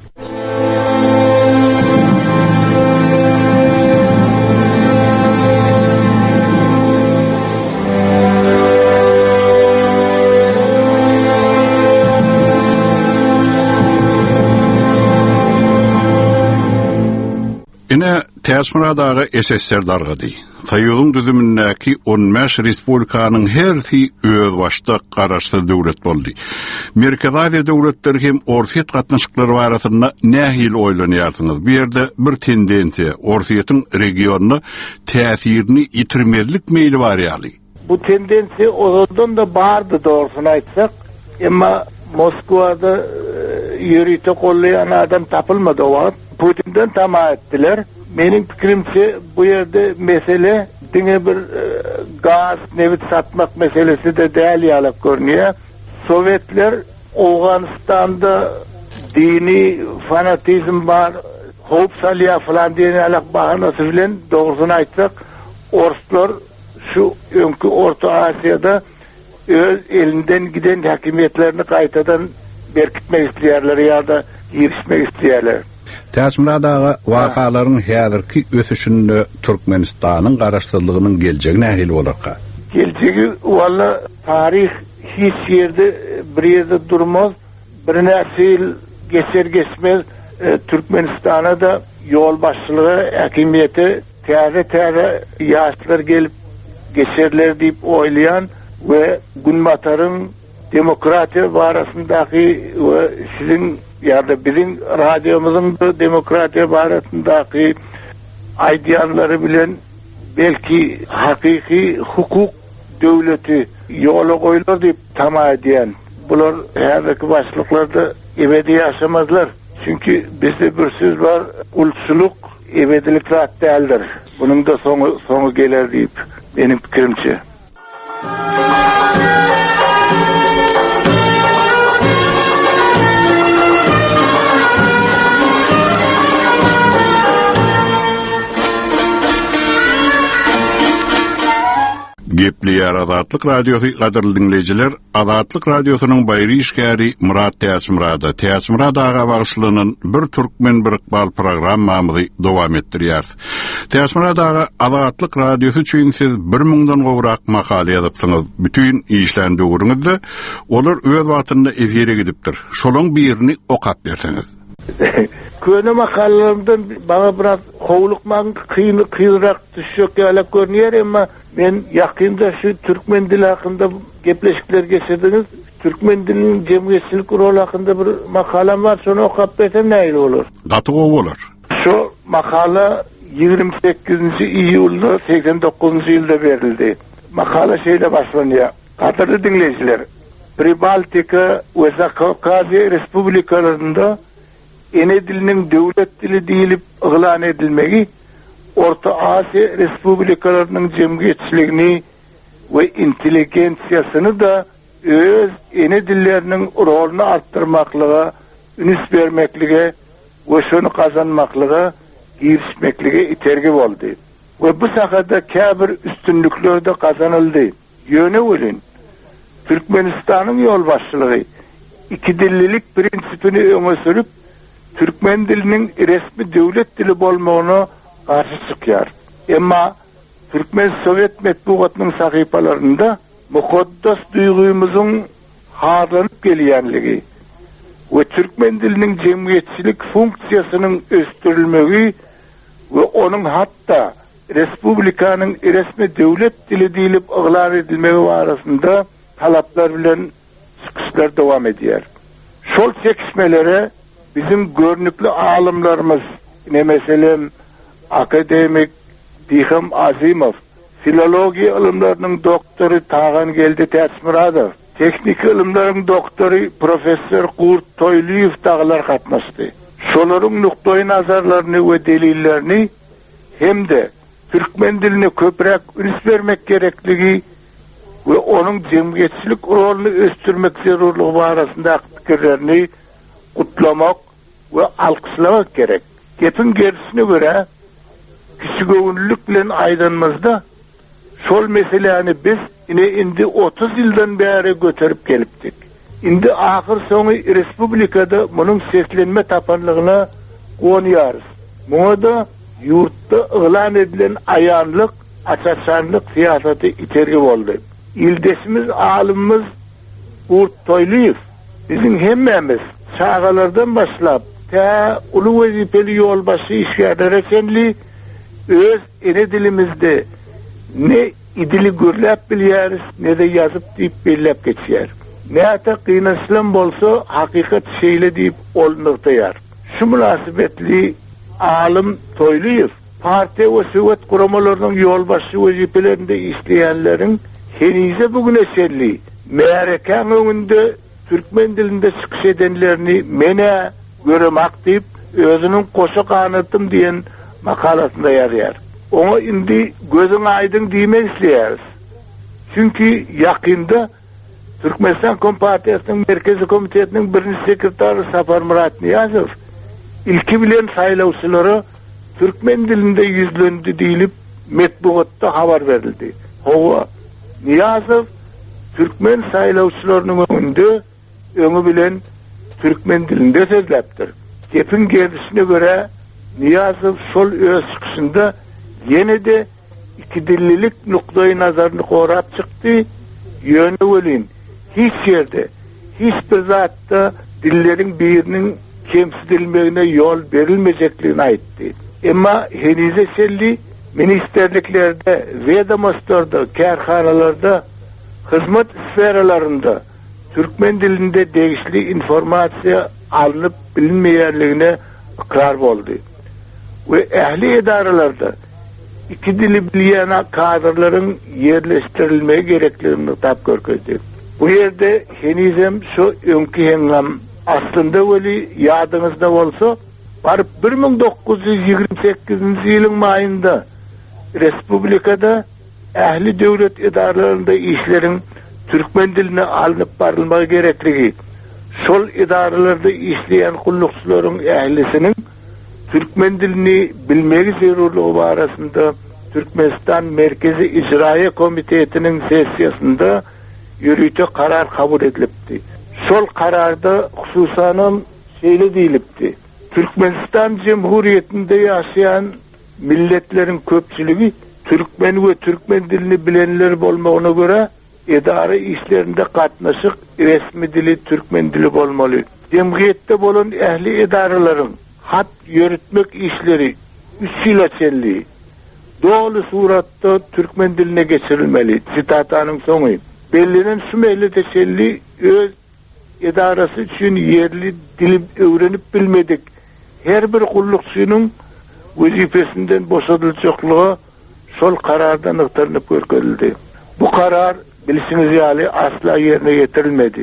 Ine täsmiradagy S S S R dargady. Soýuzyň düzümindäki on beş respublikanyň hersi öz başda garaşdy döwlet boldy. Merkez Aziýa döwletleri hem Orsiýet gatnaşyklary barasynda nähili oýlanýarsyňyz? Bu ýerde bir tendensiýa, Orsiýetin regionuna täsirini ýitirmezlik meýli bar ýaly. Bu tendensiýa ozadan da bardy dogrusyny aýtsak, emma Moskwada ýürüýte gollayan adam tapylmady o wagt. Putin'den tamam ettiler. Benim fikrimce bu yerde mesele dine bir e, gaz nevit satmak meselesi de değerli ýaly görünýär. Sovetler Awganystanda dini fanatizm var, hop salya falan diýen ýaly bahanasy bilen dogrusyny aýtsak, Orslar şu öňkü Orta Asyýada öz elinden giden hakimiýetlerini gaýtadan berkitmek istəyerler ýa-da girişmek istəyerler. Täsmiradagy wakalaryň häzirki ösüşinde Türkmenistanyň garaşdyrlygynyň geljegi nähili bolarka? Geljegi walla tarih hiç yerde bir yerde durmaz. Bir nesil geçer geçmez e, Türkmenistan'a da yol başçılığı, hakimiyeti teyze teyze yaşlar gelip geçerler deyip oylayan ve Günbatar'ın demokrati barasındaki ve sizin ya da bizim radyomuzun da demokrati barasındaki aydiyanları bilen belki hakiki hukuk devleti yola koyulur deyip tamam ediyen. Bunlar herdeki başlıklarda ebedi yaşamazlar. Çünkü bizde bir söz var, ulsuluk ebedilik rahat değildir. Bunun da sonu, sonu gelir deyip benim fikrimce. Gepli ýer Azatlyk radiosu gaderly dinleýijiler, Azatlyk radiosynyň baýry işgäri Murat Täsmurada, Täsmurada aga bagyşlygynyň bir türkmen bir iqbal programmamyzy dowam etdirýär. Täsmurada aga Azatlyk radiosu üçin siz bir mingden gowrak makale ýazypsyňyz. Bütün işlerini döwrüňizde olar öz wagtynda efire gidipdir. Şolaň birini okap berseňiz. Köne makallarımdan bana biraz kovulukman kıyını kıyırak düşüyor öyle görünüyor ama ben yakında şu Türkmen dili hakkında gepleşikler geçirdiniz. Türkmen dilinin cemiyetçilik rol hakkında bir makalem var. Sonra okuyup etsem neyle olur? Katı olur. Şu makale yirmi sekizinci iyulda seksen dokuzuncu yılda verildi. Makale şeyle başlanıyor. Katarlı dinleyiciler. Pribaltika ve Zakavkazya Respublikalarında ene dilinin devlet dili deyilip ıglan edilmegi, Orta Asya Respublikalarının cemiyetçiligini ve inteligentsiyasını da öz ene dillerinin rolunu arttırmaklığa, ünis vermeklige ve şunu kazanmaklığa, girişmeklige itergi oldu. Ve bu sahada kabir üstünlükler de kazanıldı. Yöne olun, Türkmenistan'ın yol başçılığı, iki dillilik prensipini öne sürüp, Türkmen dilinin resmi devlet dili bolmagyna karşı çıkýar. Emma Türkmen Sovet metbuatının sahipalarında mukaddas duygumuzun harlanıp gelýänligi ve Türkmen dilinin cemiyetçilik funksiyasının östürilmegi ve onun hatta Respublikanın resmi devlet dili deyilip ıglar edilmegi arasında talaplar bilen çıkışlar devam edýär. Şol çekişmelere bizim görnüklü alimlerimiz, ne mesela akademik Diham Azimov, filoloji ilimlerinin doktoru Tağan geldi Täsmurada, teknik ilimlerin doktoru Profesör Kurt Toyluyev dağlar katmıştı. Şoların nuktayı nazarlarını ve delillerini hem de Türkmen diline köprek ünis vermek gerekligi ve onun cemiyetçilik rolunu östürmek zerurluğu arasında fikirlerini kutlamak ve alkışlamak gerek. Gepin gerisine göre kişi gönüllülük bilen aydınmızda şol meseleni biz yine indi otuz yıldan beri götürüp geliptik. Indi ahir sonu Respublikada bunun seslenme tapanlığına konuyoruz. Buna da yurtta ılan edilen ayanlık, açaçanlık siyaseti içergi oldu. İldeşimiz, alimimiz Kurt Toyluyev bizim hemmemiz çağalardan başlap ta ulu vazifeli yolbaşı işgâdere kenli öz ene dilimizde ne idili gürlep bilyeriz ne de yazıp deyip bellep geçer. Ne ata kıynaşlan bolsa hakikat şeyle deyip olunurtayar. Şu münasibetli alim Toyluyev parti ve Sovet kuramalarının yolbaşı vazifelerinde işleyenlerin henize bugün eserli meğerekan önünde Türkmen dilinde çıkış edenlerini mene göremek deyip özünün koşu kanıtım diyen makalasında yarayar. Ona indi gözün aydın diyme isleyeriz. Çünkü yakında Türkmenistan Kompartiyasının Merkezi Komitetinin birinci sekreteri Safar Murat Niyazov ilki bilen saylavçıları Türkmen dilinde yüzlendi deyilip metbuatta haber verildi. Hova Niyazov Türkmen saylavçılarının önünde öňü bilen Türkmen dilinde sözläpdir. Gepin gerisine göre Niyazov şol öz çıkışında yine de iki dillilik nuktayı nazarını korap çıktı. Yönü olin hiç yerde, hiçbir zatta dillerin birinin kemsidilmegine yol verilmeyecekliğini ayttı. Ama henize selli ministerliklerde, vedamaslarda, kârhanalarda, hizmet sferalarında Türkmen dilinde değişli informasya alınıp bilinmeyenliğine ikrar oldu. Ve ehli idarelerde iki dili bilen kadrların yerleştirilmeye gerekliğini tap görkezdi. Bu yerde henizem şu önkü hengam aslında öyle yadınızda olsa barıp bir bin dokuz yüz yirmi sekizinci yılın mayında Respublikada ehli devlet idarelerinde işlerin Türkmen diline alınıp barılmağı gerekliği, sol idarelerde işleyen kullukçuların ehlisinin Türkmen dilini bilmegi zerurluğu barasında Türkmenistan Merkezi İcraiye Komitesi'nin sesiyasında yürüyüşe karar kabul edilipti. Sol kararda hususanın şeyle değilipti. Türkmenistan Cumhuriyeti'nde yaşayan milletlerin köpçülüğü Türkmen ve Türkmen dilini bilenler olmağına göre idare işlerinde katnaşık resmi dili Türkmen dili olmalı. Cemiyette bolan ehli idarelerin hat yürütmek işleri üç yıl açelli doğru suratta Türkmen diline geçirilmeli. Sitatanın sonu. Bellinin sümeyli teşelli öz idaresi için yerli dili öğrenip bilmedik. Her bir kullukçunun vazifesinden boşadılacaklığı sol karardan ıktarınıp görkölüldü. Bu karar bilsiniz yali asla yerine getirilmedi.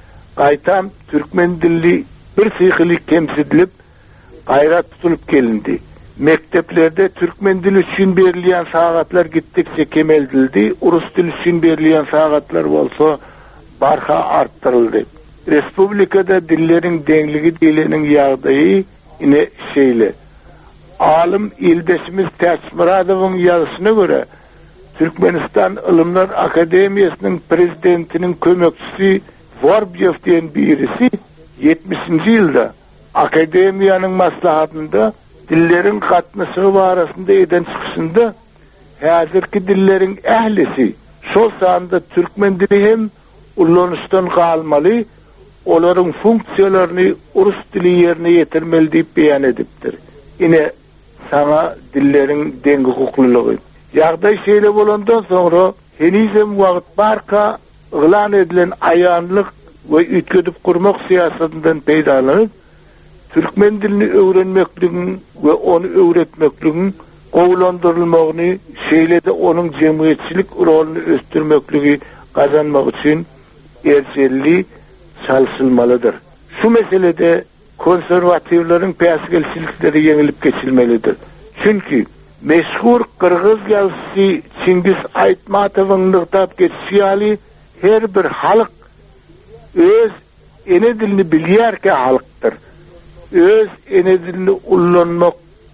Qaytam Türkmen dili bir sıyıkılık kemsidilip gayrat tutulup gelindi. Mekteplerde Türkmen dili için verilen saatler gittikçe kemeldildi. Urus dili için verilen saatler olsa barha arttırıldı. Respublikada dillerin dengligi dilinin yağdayı yine şeyle. Alim ildeşimiz Teçmiradov'un yazısına göre Türkmenistan İlimler Akademiyası'nın prezidentinin kömekçisi Vorbyev diyen birisi yetmişinci yılda akademiyanın maslahatında dillerin katnaşığı arasında eden çıkışında hazırki dillerin ehlisi şu sanda Türkmen dili hem ullanıştan kalmalı, onların funksiyalarını Urus dili yerine getirmeli deyip beyan ediptir. Yine sana dillerin dengi hukukluluğu. Yağday şeyle olandan sonra henizem vakit barka ılan edilen ayanlık ve ütkedip kurmak siyasetinden peydalanıp Türkmen dilini öğrenmekliğin ve onu öğretmekliğin kovlandırılmağını şeyle de onun cemiyetçilik rolünü östürmekliği kazanmak için ercelli çalışılmalıdır. Şu meselede konservatiflerin peyasgelçilikleri yenilip geçilmelidir. Çünkü meşhur Kırgız yazısı Çingiz Aytmatov'un nıqtab geçişiyali her bir halk öz ene dilini biliyerke halktır. Öz ene dilini ullanmak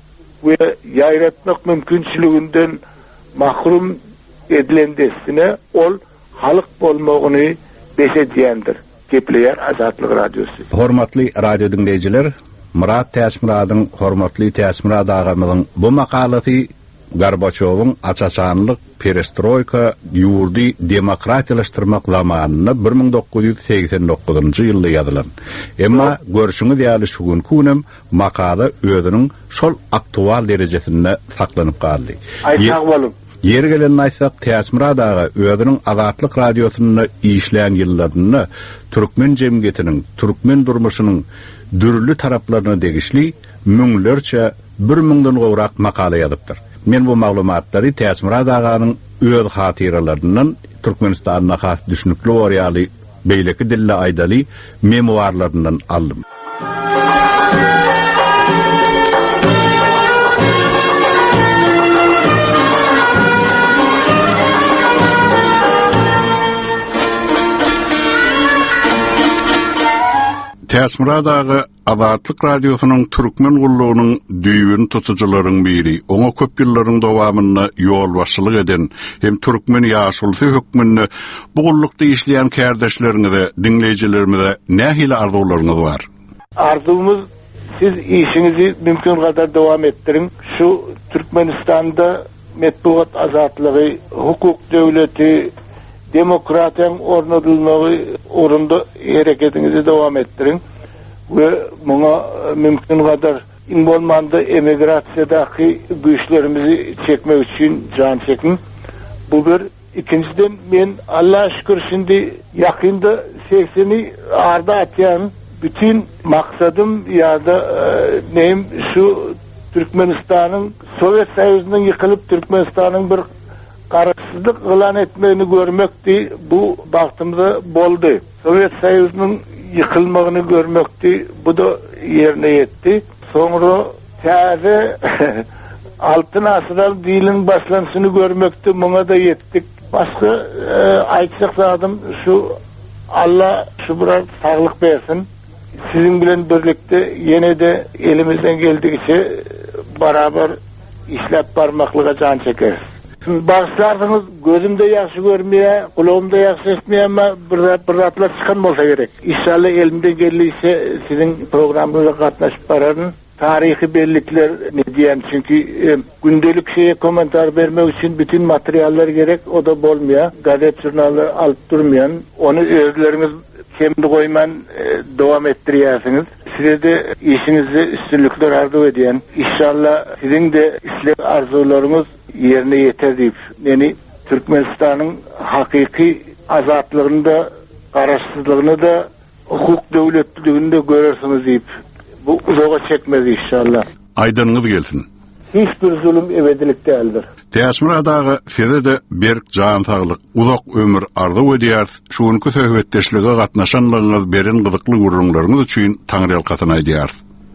ve yayratmak mümkünçülüğünden mahrum edilen desine ol halk olmağını besediyendir. Kepleyer Azatlyk Radyosu. Hormatly radio dinleyijiler, Murat Täsmiradyň hormatly Täsmirad agamyň bu makalasy Gorbaçowyň açaçanlyk perestroika ýurdy demokratiýalaşdyrmak zamanyny bir min dokuz yüz seksen dokuzynjy ýylda ýazylan. Emma görüşüňiz ýaly şu gün kunem makala özüniň şol aktual derejesinde saklanyp galdy. Aýsaq bolup Yer gelen aysak Täsmirad aga özüniň Azatlyk radiosyny işleýän ýyllaryny Türkmen jemgyýetiniň, Türkmen durmuşynyň dürli taraplaryna degişli müňlerçe bir miňden gowrak makala ýazypdyr. Men bu maglumatlary Täsmirad aganyň öz hatyralaryndan Türkmenistanyna has düşünükli orýaly beýleki dille aýdaly memuarlaryndan aldym. Täsmirad aga Azatlyk radiosynyň Türkmen gullugynyň düýbün tutucularyň biri. Oňa köp ýyllaryň dowamyny ýol başçylyk eden hem Türkmen ýaşulsy hökmünde bu gullukda işleýän kärdeşlerinize, dinleýijilerimize nähili arzularyňyz bar? Arzumuz siz işinizi mümkün kadar devam ettirin. Şu Türkmenistan'da metbuat azatlığı, hukuk devleti, demokratiyanın ornatılmağı orunda hareketinizi devam ettirin ve buna mümkün kadar in bolmanda emigrasyadaki güçlerimizi çekmek için can çekin. Bu bir. İkinciden men Allah'a şükür şimdi yakında sekseni arda atyan bütün maksadım ya da e, neyim şu Türkmenistan'ın Sovyet Soyuzu'nun yıkılıp Türkmenistan'ın bir karışsızlık ilan etmeni görmekti. Bu baktığımda boldu. Sovyet Soyuzu'nun yıkılmağını görmekti. Bu da yerine yetti. Sonra taze altın asral dilin başlanışını görmekti. Buna da yettik. Başka e, aytsak zadım şu Allah şu biraz sağlık versin. Sizin bilen birlikte yine de elimizden geldikçe beraber işlep parmaklığa can çekeriz. Siz bağışlardınız gözümde yaxşı görmeye, kulağımda yaxşı etmeye ama bir, bir ratlar çıkan olsa gerek. İnşallah elimden gelirse sizin programınıza katlaşıp bararın. Tarihi bellikler ne diyen çünkü e, gündelik şeye komentar vermek için bütün materyaller gerek, o da bolmuyor. Gazet jurnaller alıp durmayan, onu özleriniz kendi koyman e, devam ettiriyorsunuz. Size de işinizi üstünlükler arzu ediyen, inşallah sizin de istek arzularınız yerine yeter deyip, yani Türkmenistan'ın hakiki azatlığını da, kararsızlığını da, hukuk devletliliğini de görürsünüz deyip, bu uzağa çekmez inşallah. Aydınlığı gelsin. Hiçbir zulüm ebedilik değildir. Teasmıradağı Fedede Berk Can Sağlık uzak ömür arzu ediyar, şuunku söhbetteşliğe katnaşanlarınız berin gıdıklı gururlarınız için Tanrı katına ediyar.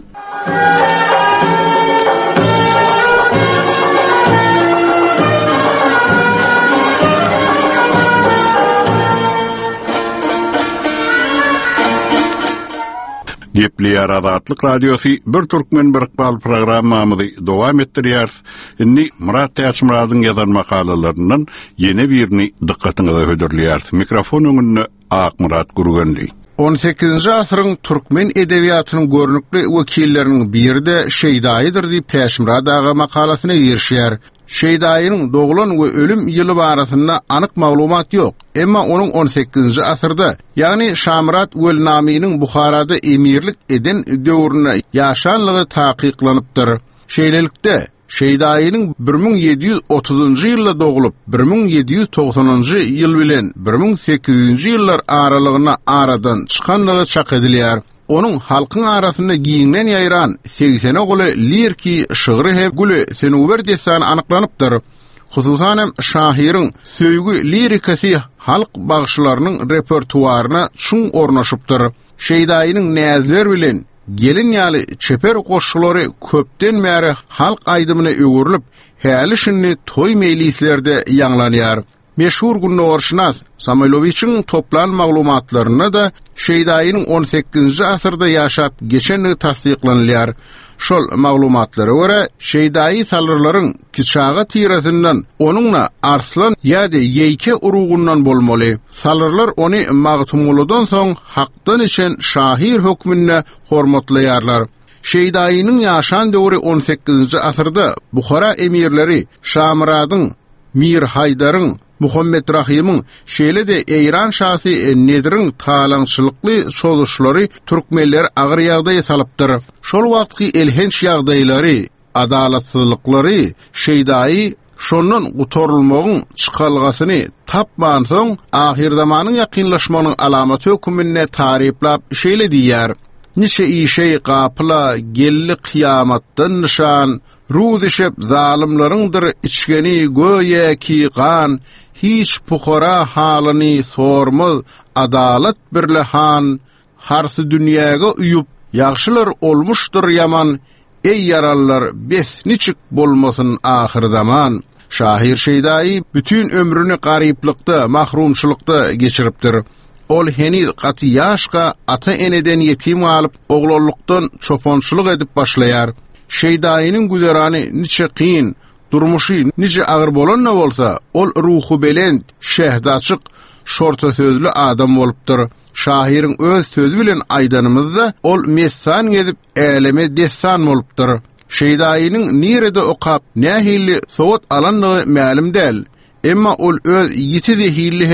Gepliyar Azatlyk Radiosu bir Türkmen birikbal programmamyzy dowam etdirýär. Inni Murat Täsmiradyň ýazan makalalaryndan ýene birini dikkatiňize höderlýär. Mikrofon öňünde Ak Murat Gurgenli. on sekizinji asyryň Türkmen edebiýatynyň görnükli wekilleriniň biri de Şeýdaýydyr diýip Täsmirad aga makalasyna ýerişýär. Şeýdaýynyň doglan we ölüm ýyly barasynda anyk maglumat ýok. Emma onuň on sekizinji asyrda, ýagny Şamrat Welnamynyň Buharada emirlik eden döwrüne ýaşanlygy taqiqlanypdyr. Şeýlelikde Şeýdaýynyň bir ming ýedi ýüz otuzunjy ýylda dogulup bir ming ýedi ýüz togsanynjy ýyl bilen bir ming sekiz ýüzünjy ýyllar aralygyna aradan çykanlygy çak edilýär. Onun halkın arasında giyinden yayran seksene gulu lirki şıgırı hem gülü senuver desan anıklanıptır. Hususanem şahirin söygü lirikasi halk bağışlarının repertuarına çun ornaşıptır. Şeýdaýynyň näzler bilen gelin ýaly çeper goşulary köpden märi halk aýdymyna öwürlüp, häli şinni toy mejlislerde ýanglanýar. Meşhur günnoğurşunas Samoyloviç'in toplan maglumatlarına da Şeýdaýynyň on sekizinji asyrda ýaşap geçenligi tasdiklanýar. Şol maglumatlara göre Şeýdaýy salyrlaryň kiçaga tirasinden onunla arslan ýa-da ýeýke urugundan bolmaly. Salyrlar ony magtumuludan soň hakdan içen şahir hökmünde hormatlaýarlar. Şeýdaýynyň ýaşan döwri on sekizinji asyrda Buhara emirleri Şamradyň, Mir Haydaryň, Muhammed Rahim'in şeýle de Eýran şahsy Nediriň talaňçylykly sozuşlary türkmenler agyr ýagdaýa salypdyr. Şol wagtky elhenç ýagdaýlary, adalatsızlyklary Şeýdaýy şondan gutorulmagyň çykalgasyny tapman soň ahir zamanyň ýakynlaşmagyň alamaty hökmünde tariplap şeýle diýär. Niçe işe gapla gelli kıyamattan nişan, ruz işep zalimlerindir içgeni göye ki gan, hiç pukhara halini sormaz adalet birlehan, harsı dünyaga uyup, yaxşılar olmuştur yaman, ey yarallar bes niçik bolmasın ahir zaman. Şahir Şeýdaýy bütün ömrünü gariplikde, mahrumçylykda geçiripdir. Ol heniz gaty ýaşga ata eneden ýetim alyp oglonlukdan çoponçylyk edip başlaýar. Şeýdaýynyň güzerany niçe kyn, durmuşy niçe agyr bolanna bolsa, ol ruhu belend, şehdaçyk, şorta sözlü adam bolupdyr. Şahiriň öz sözü bilen aýdanymyzda ol messan gezip eleme dessan bolupdyr. Şeýdaýynyň nirede okap, nähili sowat alanlygy ma'lum däl. Emma ol öz ýiti zehirli hem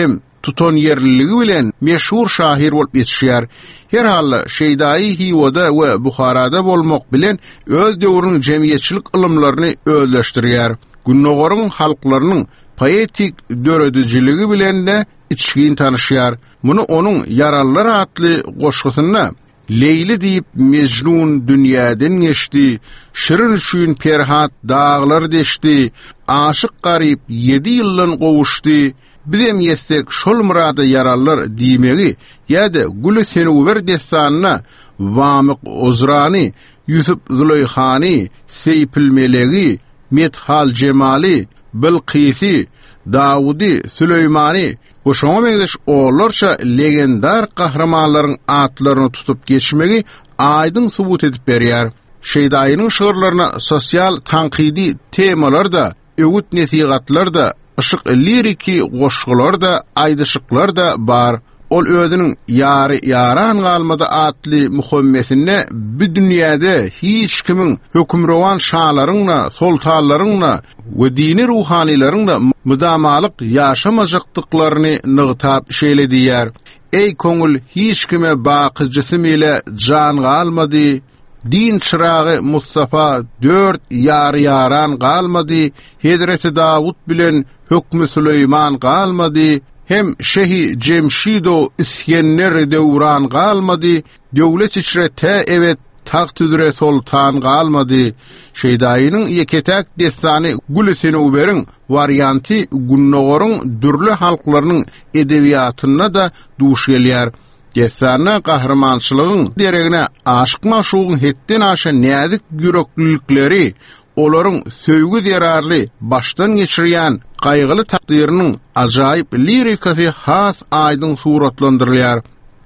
tuton yerliligi bilen meşhur şahir bolup yetişýär. Her halda Şeýdaý Hiwada we Buharada bolmak bilen öz döwrüniň jemgyýetçilik ilmlerini özleşdirýär. Günnogorun halklarynyň poetik döredijiligi bilen de içgin tanışýar. Muny onuň Yarallar atly goşgysyna Leyli diýip Mecnun dünýäden geçdi, şirin şüýün perhat dağlar deşdi, aşyk garyp yedi ýyldan gowuşdy. Bizem yetsek şol murada yarallar diýmegi ýa-da Gülü Senüwer destanyna Wamyk Ozrani, Yusuf Zulaýhany, Seypil Melegi, Methal Cemali, Bilqisi, Dawudi, Süleýmany bu şoňa meňzeş oğullarça legendar kahramanlaryň atlaryny tutup geçmegi aýdyň subut edip berýär. Şeýdaýynyň şygyrlaryna sosial tanqidi temalar da, öwüt nesihatlar da, ışık liriki goşgular da, aýdyşyklar da bar. Ol özüniň ýary ýaran galmady atly muhammesine bu dünýäde hiç kimiň hökümrowan şahlaryňla, sultanlaryňla we dini ruhanilaryňla mudamalyk ýaşamajakdyklaryny nygtap şeýledýär. Ey koňul, hiç kime bakyjysy ile jan galmady. Din çırağı Mustafa dört yar yaran galmady. Hedreti Davud bilen hükmü Süleyman galmady. Hem Şehi Cemşido isyenler döwran galmady. Döwlet içre te evet taht-ı sultan galmady. Şeýdaýynyň yeketek destany Gülü Senüweriň varianty Günnogorun dürli halklarynyň edebiýatyna da duş gelýär. Destanyň kahramançylygyň deregine aşyk maşugyň hetden aşa näzik ýüreklilikleri, olaryň söýgü zerarly başdan geçirýän gaýgyly takdyrynyň ajaýyp lirikasy has aýdyň suratlandyrylýar.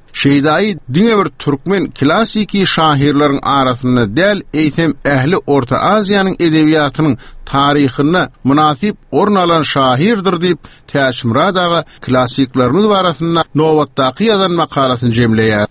Şeýdaý diňe bir türkmen klasiki şahirleriň arasynda däl eýsem ähli Orta Aziýanyň edebiýatynyň taryhyna münasip orun alan şahirdir diýip Täşmurad aga klasiklerimiz barasynda Nowatdaky ýazan makalasyny jemleýär.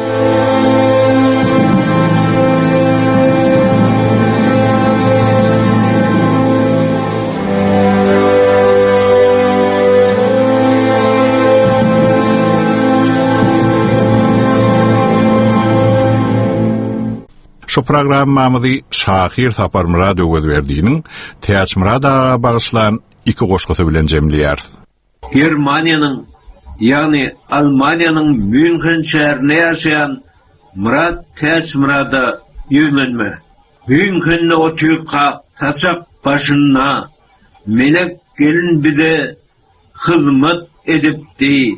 Şu programmamyzy Şahir Saparmurad öwredýärdiň Täşmurada bagyşlan iki goşgusy bilen jemleýär. Germaniýanyň, ýagny Almaniýanyň München şäherinde ýaşaýan Murat Täşmurada ýüzlenme. Münchenni otyrka taçak başyna melek gelin bize hyzmat edipdi.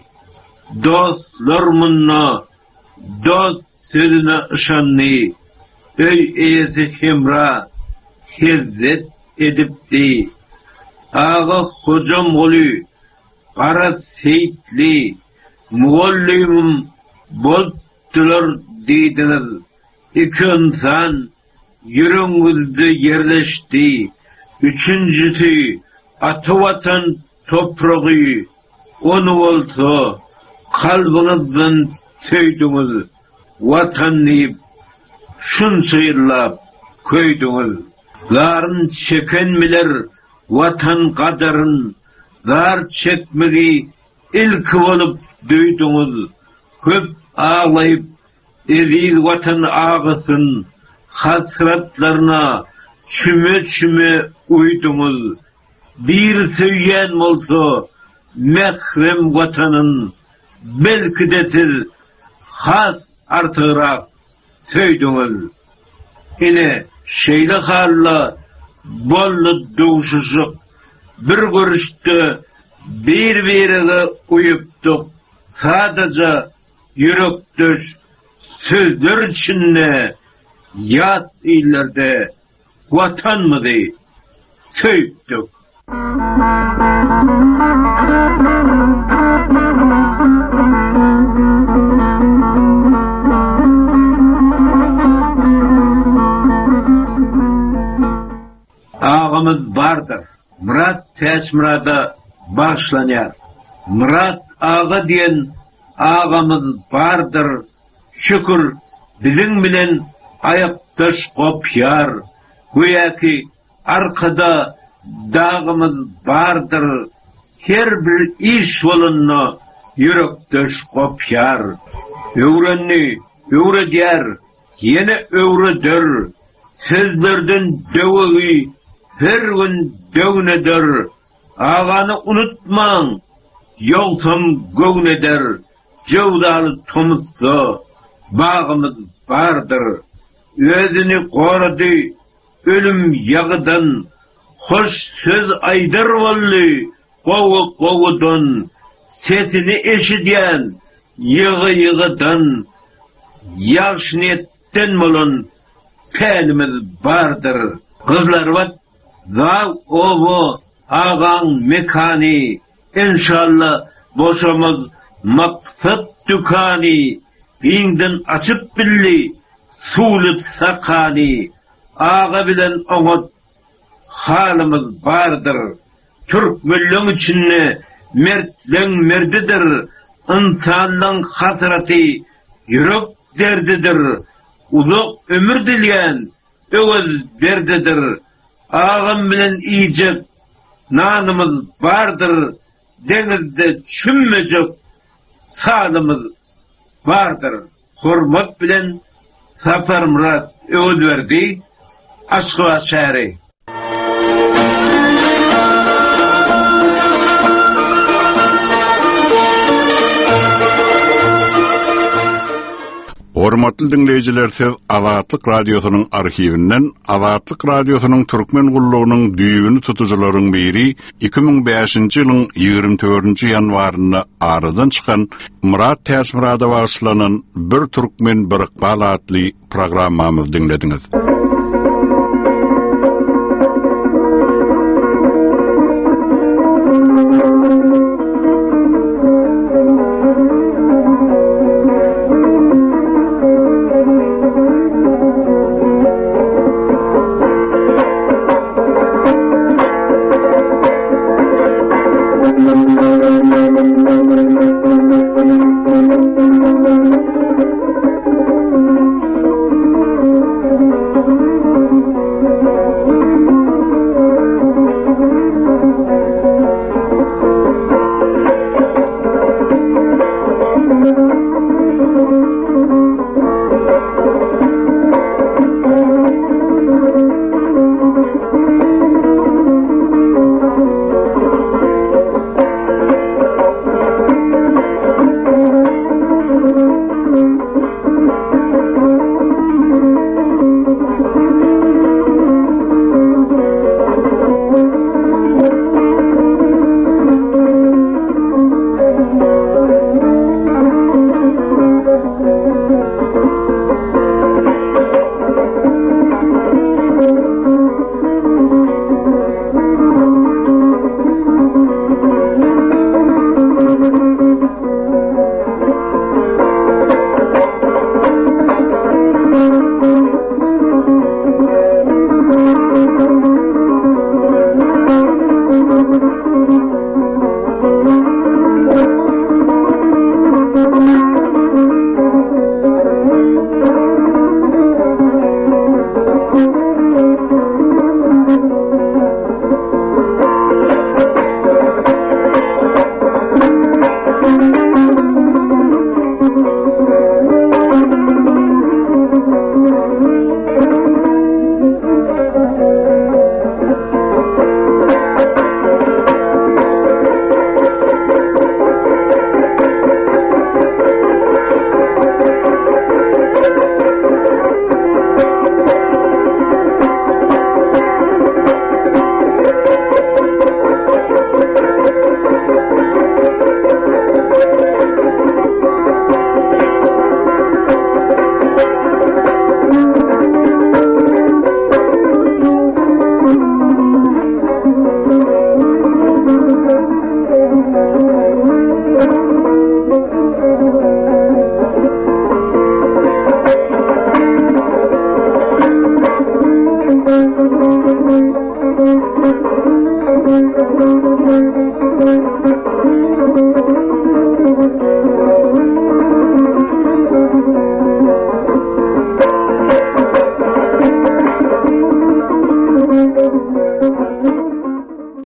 Dostlar munna, dost sözüne ışanny. Öy eýesi hemra hizmet edipdi. Ağa hocam goly, Qara Seyitli, muallimim boldular diýdiler. İki insan ýüreğimizde yerleşdi. Üçüncüsü ata watan topragy. Onu bolsa kalbinizden söýdüňiz. Watanyny şunça ýyllap köýdüňiz. Garyn çekenmiler watan gadaryn, gar çekmegi ilki bolup duýduňiz. Köp ağlayıp ezil watan ağısyn, hasratlaryna çüme çüme uýduňiz. Bir söýýän bolsa mehrem watanyn, belki de siz has artyrak söýdüňiz. Ine şeýle halla bolly duşuşyk bir görüşde bir-birine uýupdyk. Sadaja ýürekdeş sözler içinde ýat illerde watanmydy söýdük. Ağamız bardır. Murat Täşmurada başlanýar. Murat ağa diýen ağamız bardır. Şükür biziň bilen aýakdaş gopýar. Goýaki arkada dağımız bardır. Her bir iş bolunna yürekdeş kopyar. Öwrenni, öwredýär, ýene öwreder. Sözlerden döwegi her gün döwneder. Agany unutmaň, ýolsam göwneder. Jewdaly tomuzda bagymyz bardyr. Özüni gorady, ölüm ýagydan. Hoş söz aýdar bolly, gowy gowudan. Setini eşidýän, ýygy ýygydan. Ýagşy niýetden bolan pälimiz bardyr. Gyzlar wat, zaw owo agaň mekany, inşallah boşamaz maksat dükany, iňden açyp billi, sulyp sakany, aga bilen oňat halymyz bardyr. Türk milleti içinde mertleň merdidir, insanlyň hasraty, ýürek derdidir. Uzak ömür dilýän öwüz berdidir. Agam bilen iýjek nanymyz bardyr. Denizde çümmejek salymyz bardyr. Hormat bilen Safar Murat Öwüdberdi, Aşgabat şäheri. Hormatly dinleyijiler, siz Azatlyk radiosynyň arhiwinden Azatlyk radiosynyň türkmen gullugynyň düýbüni tutujylaryň biri iki ming beşinji ýylyň ýygrimi dördünji ýanwaryna aradan çykan Murat Täşmurada başlanan Bir Türkmen Bir Iqbal adly programmamyzy dinlediňiz. Thank you.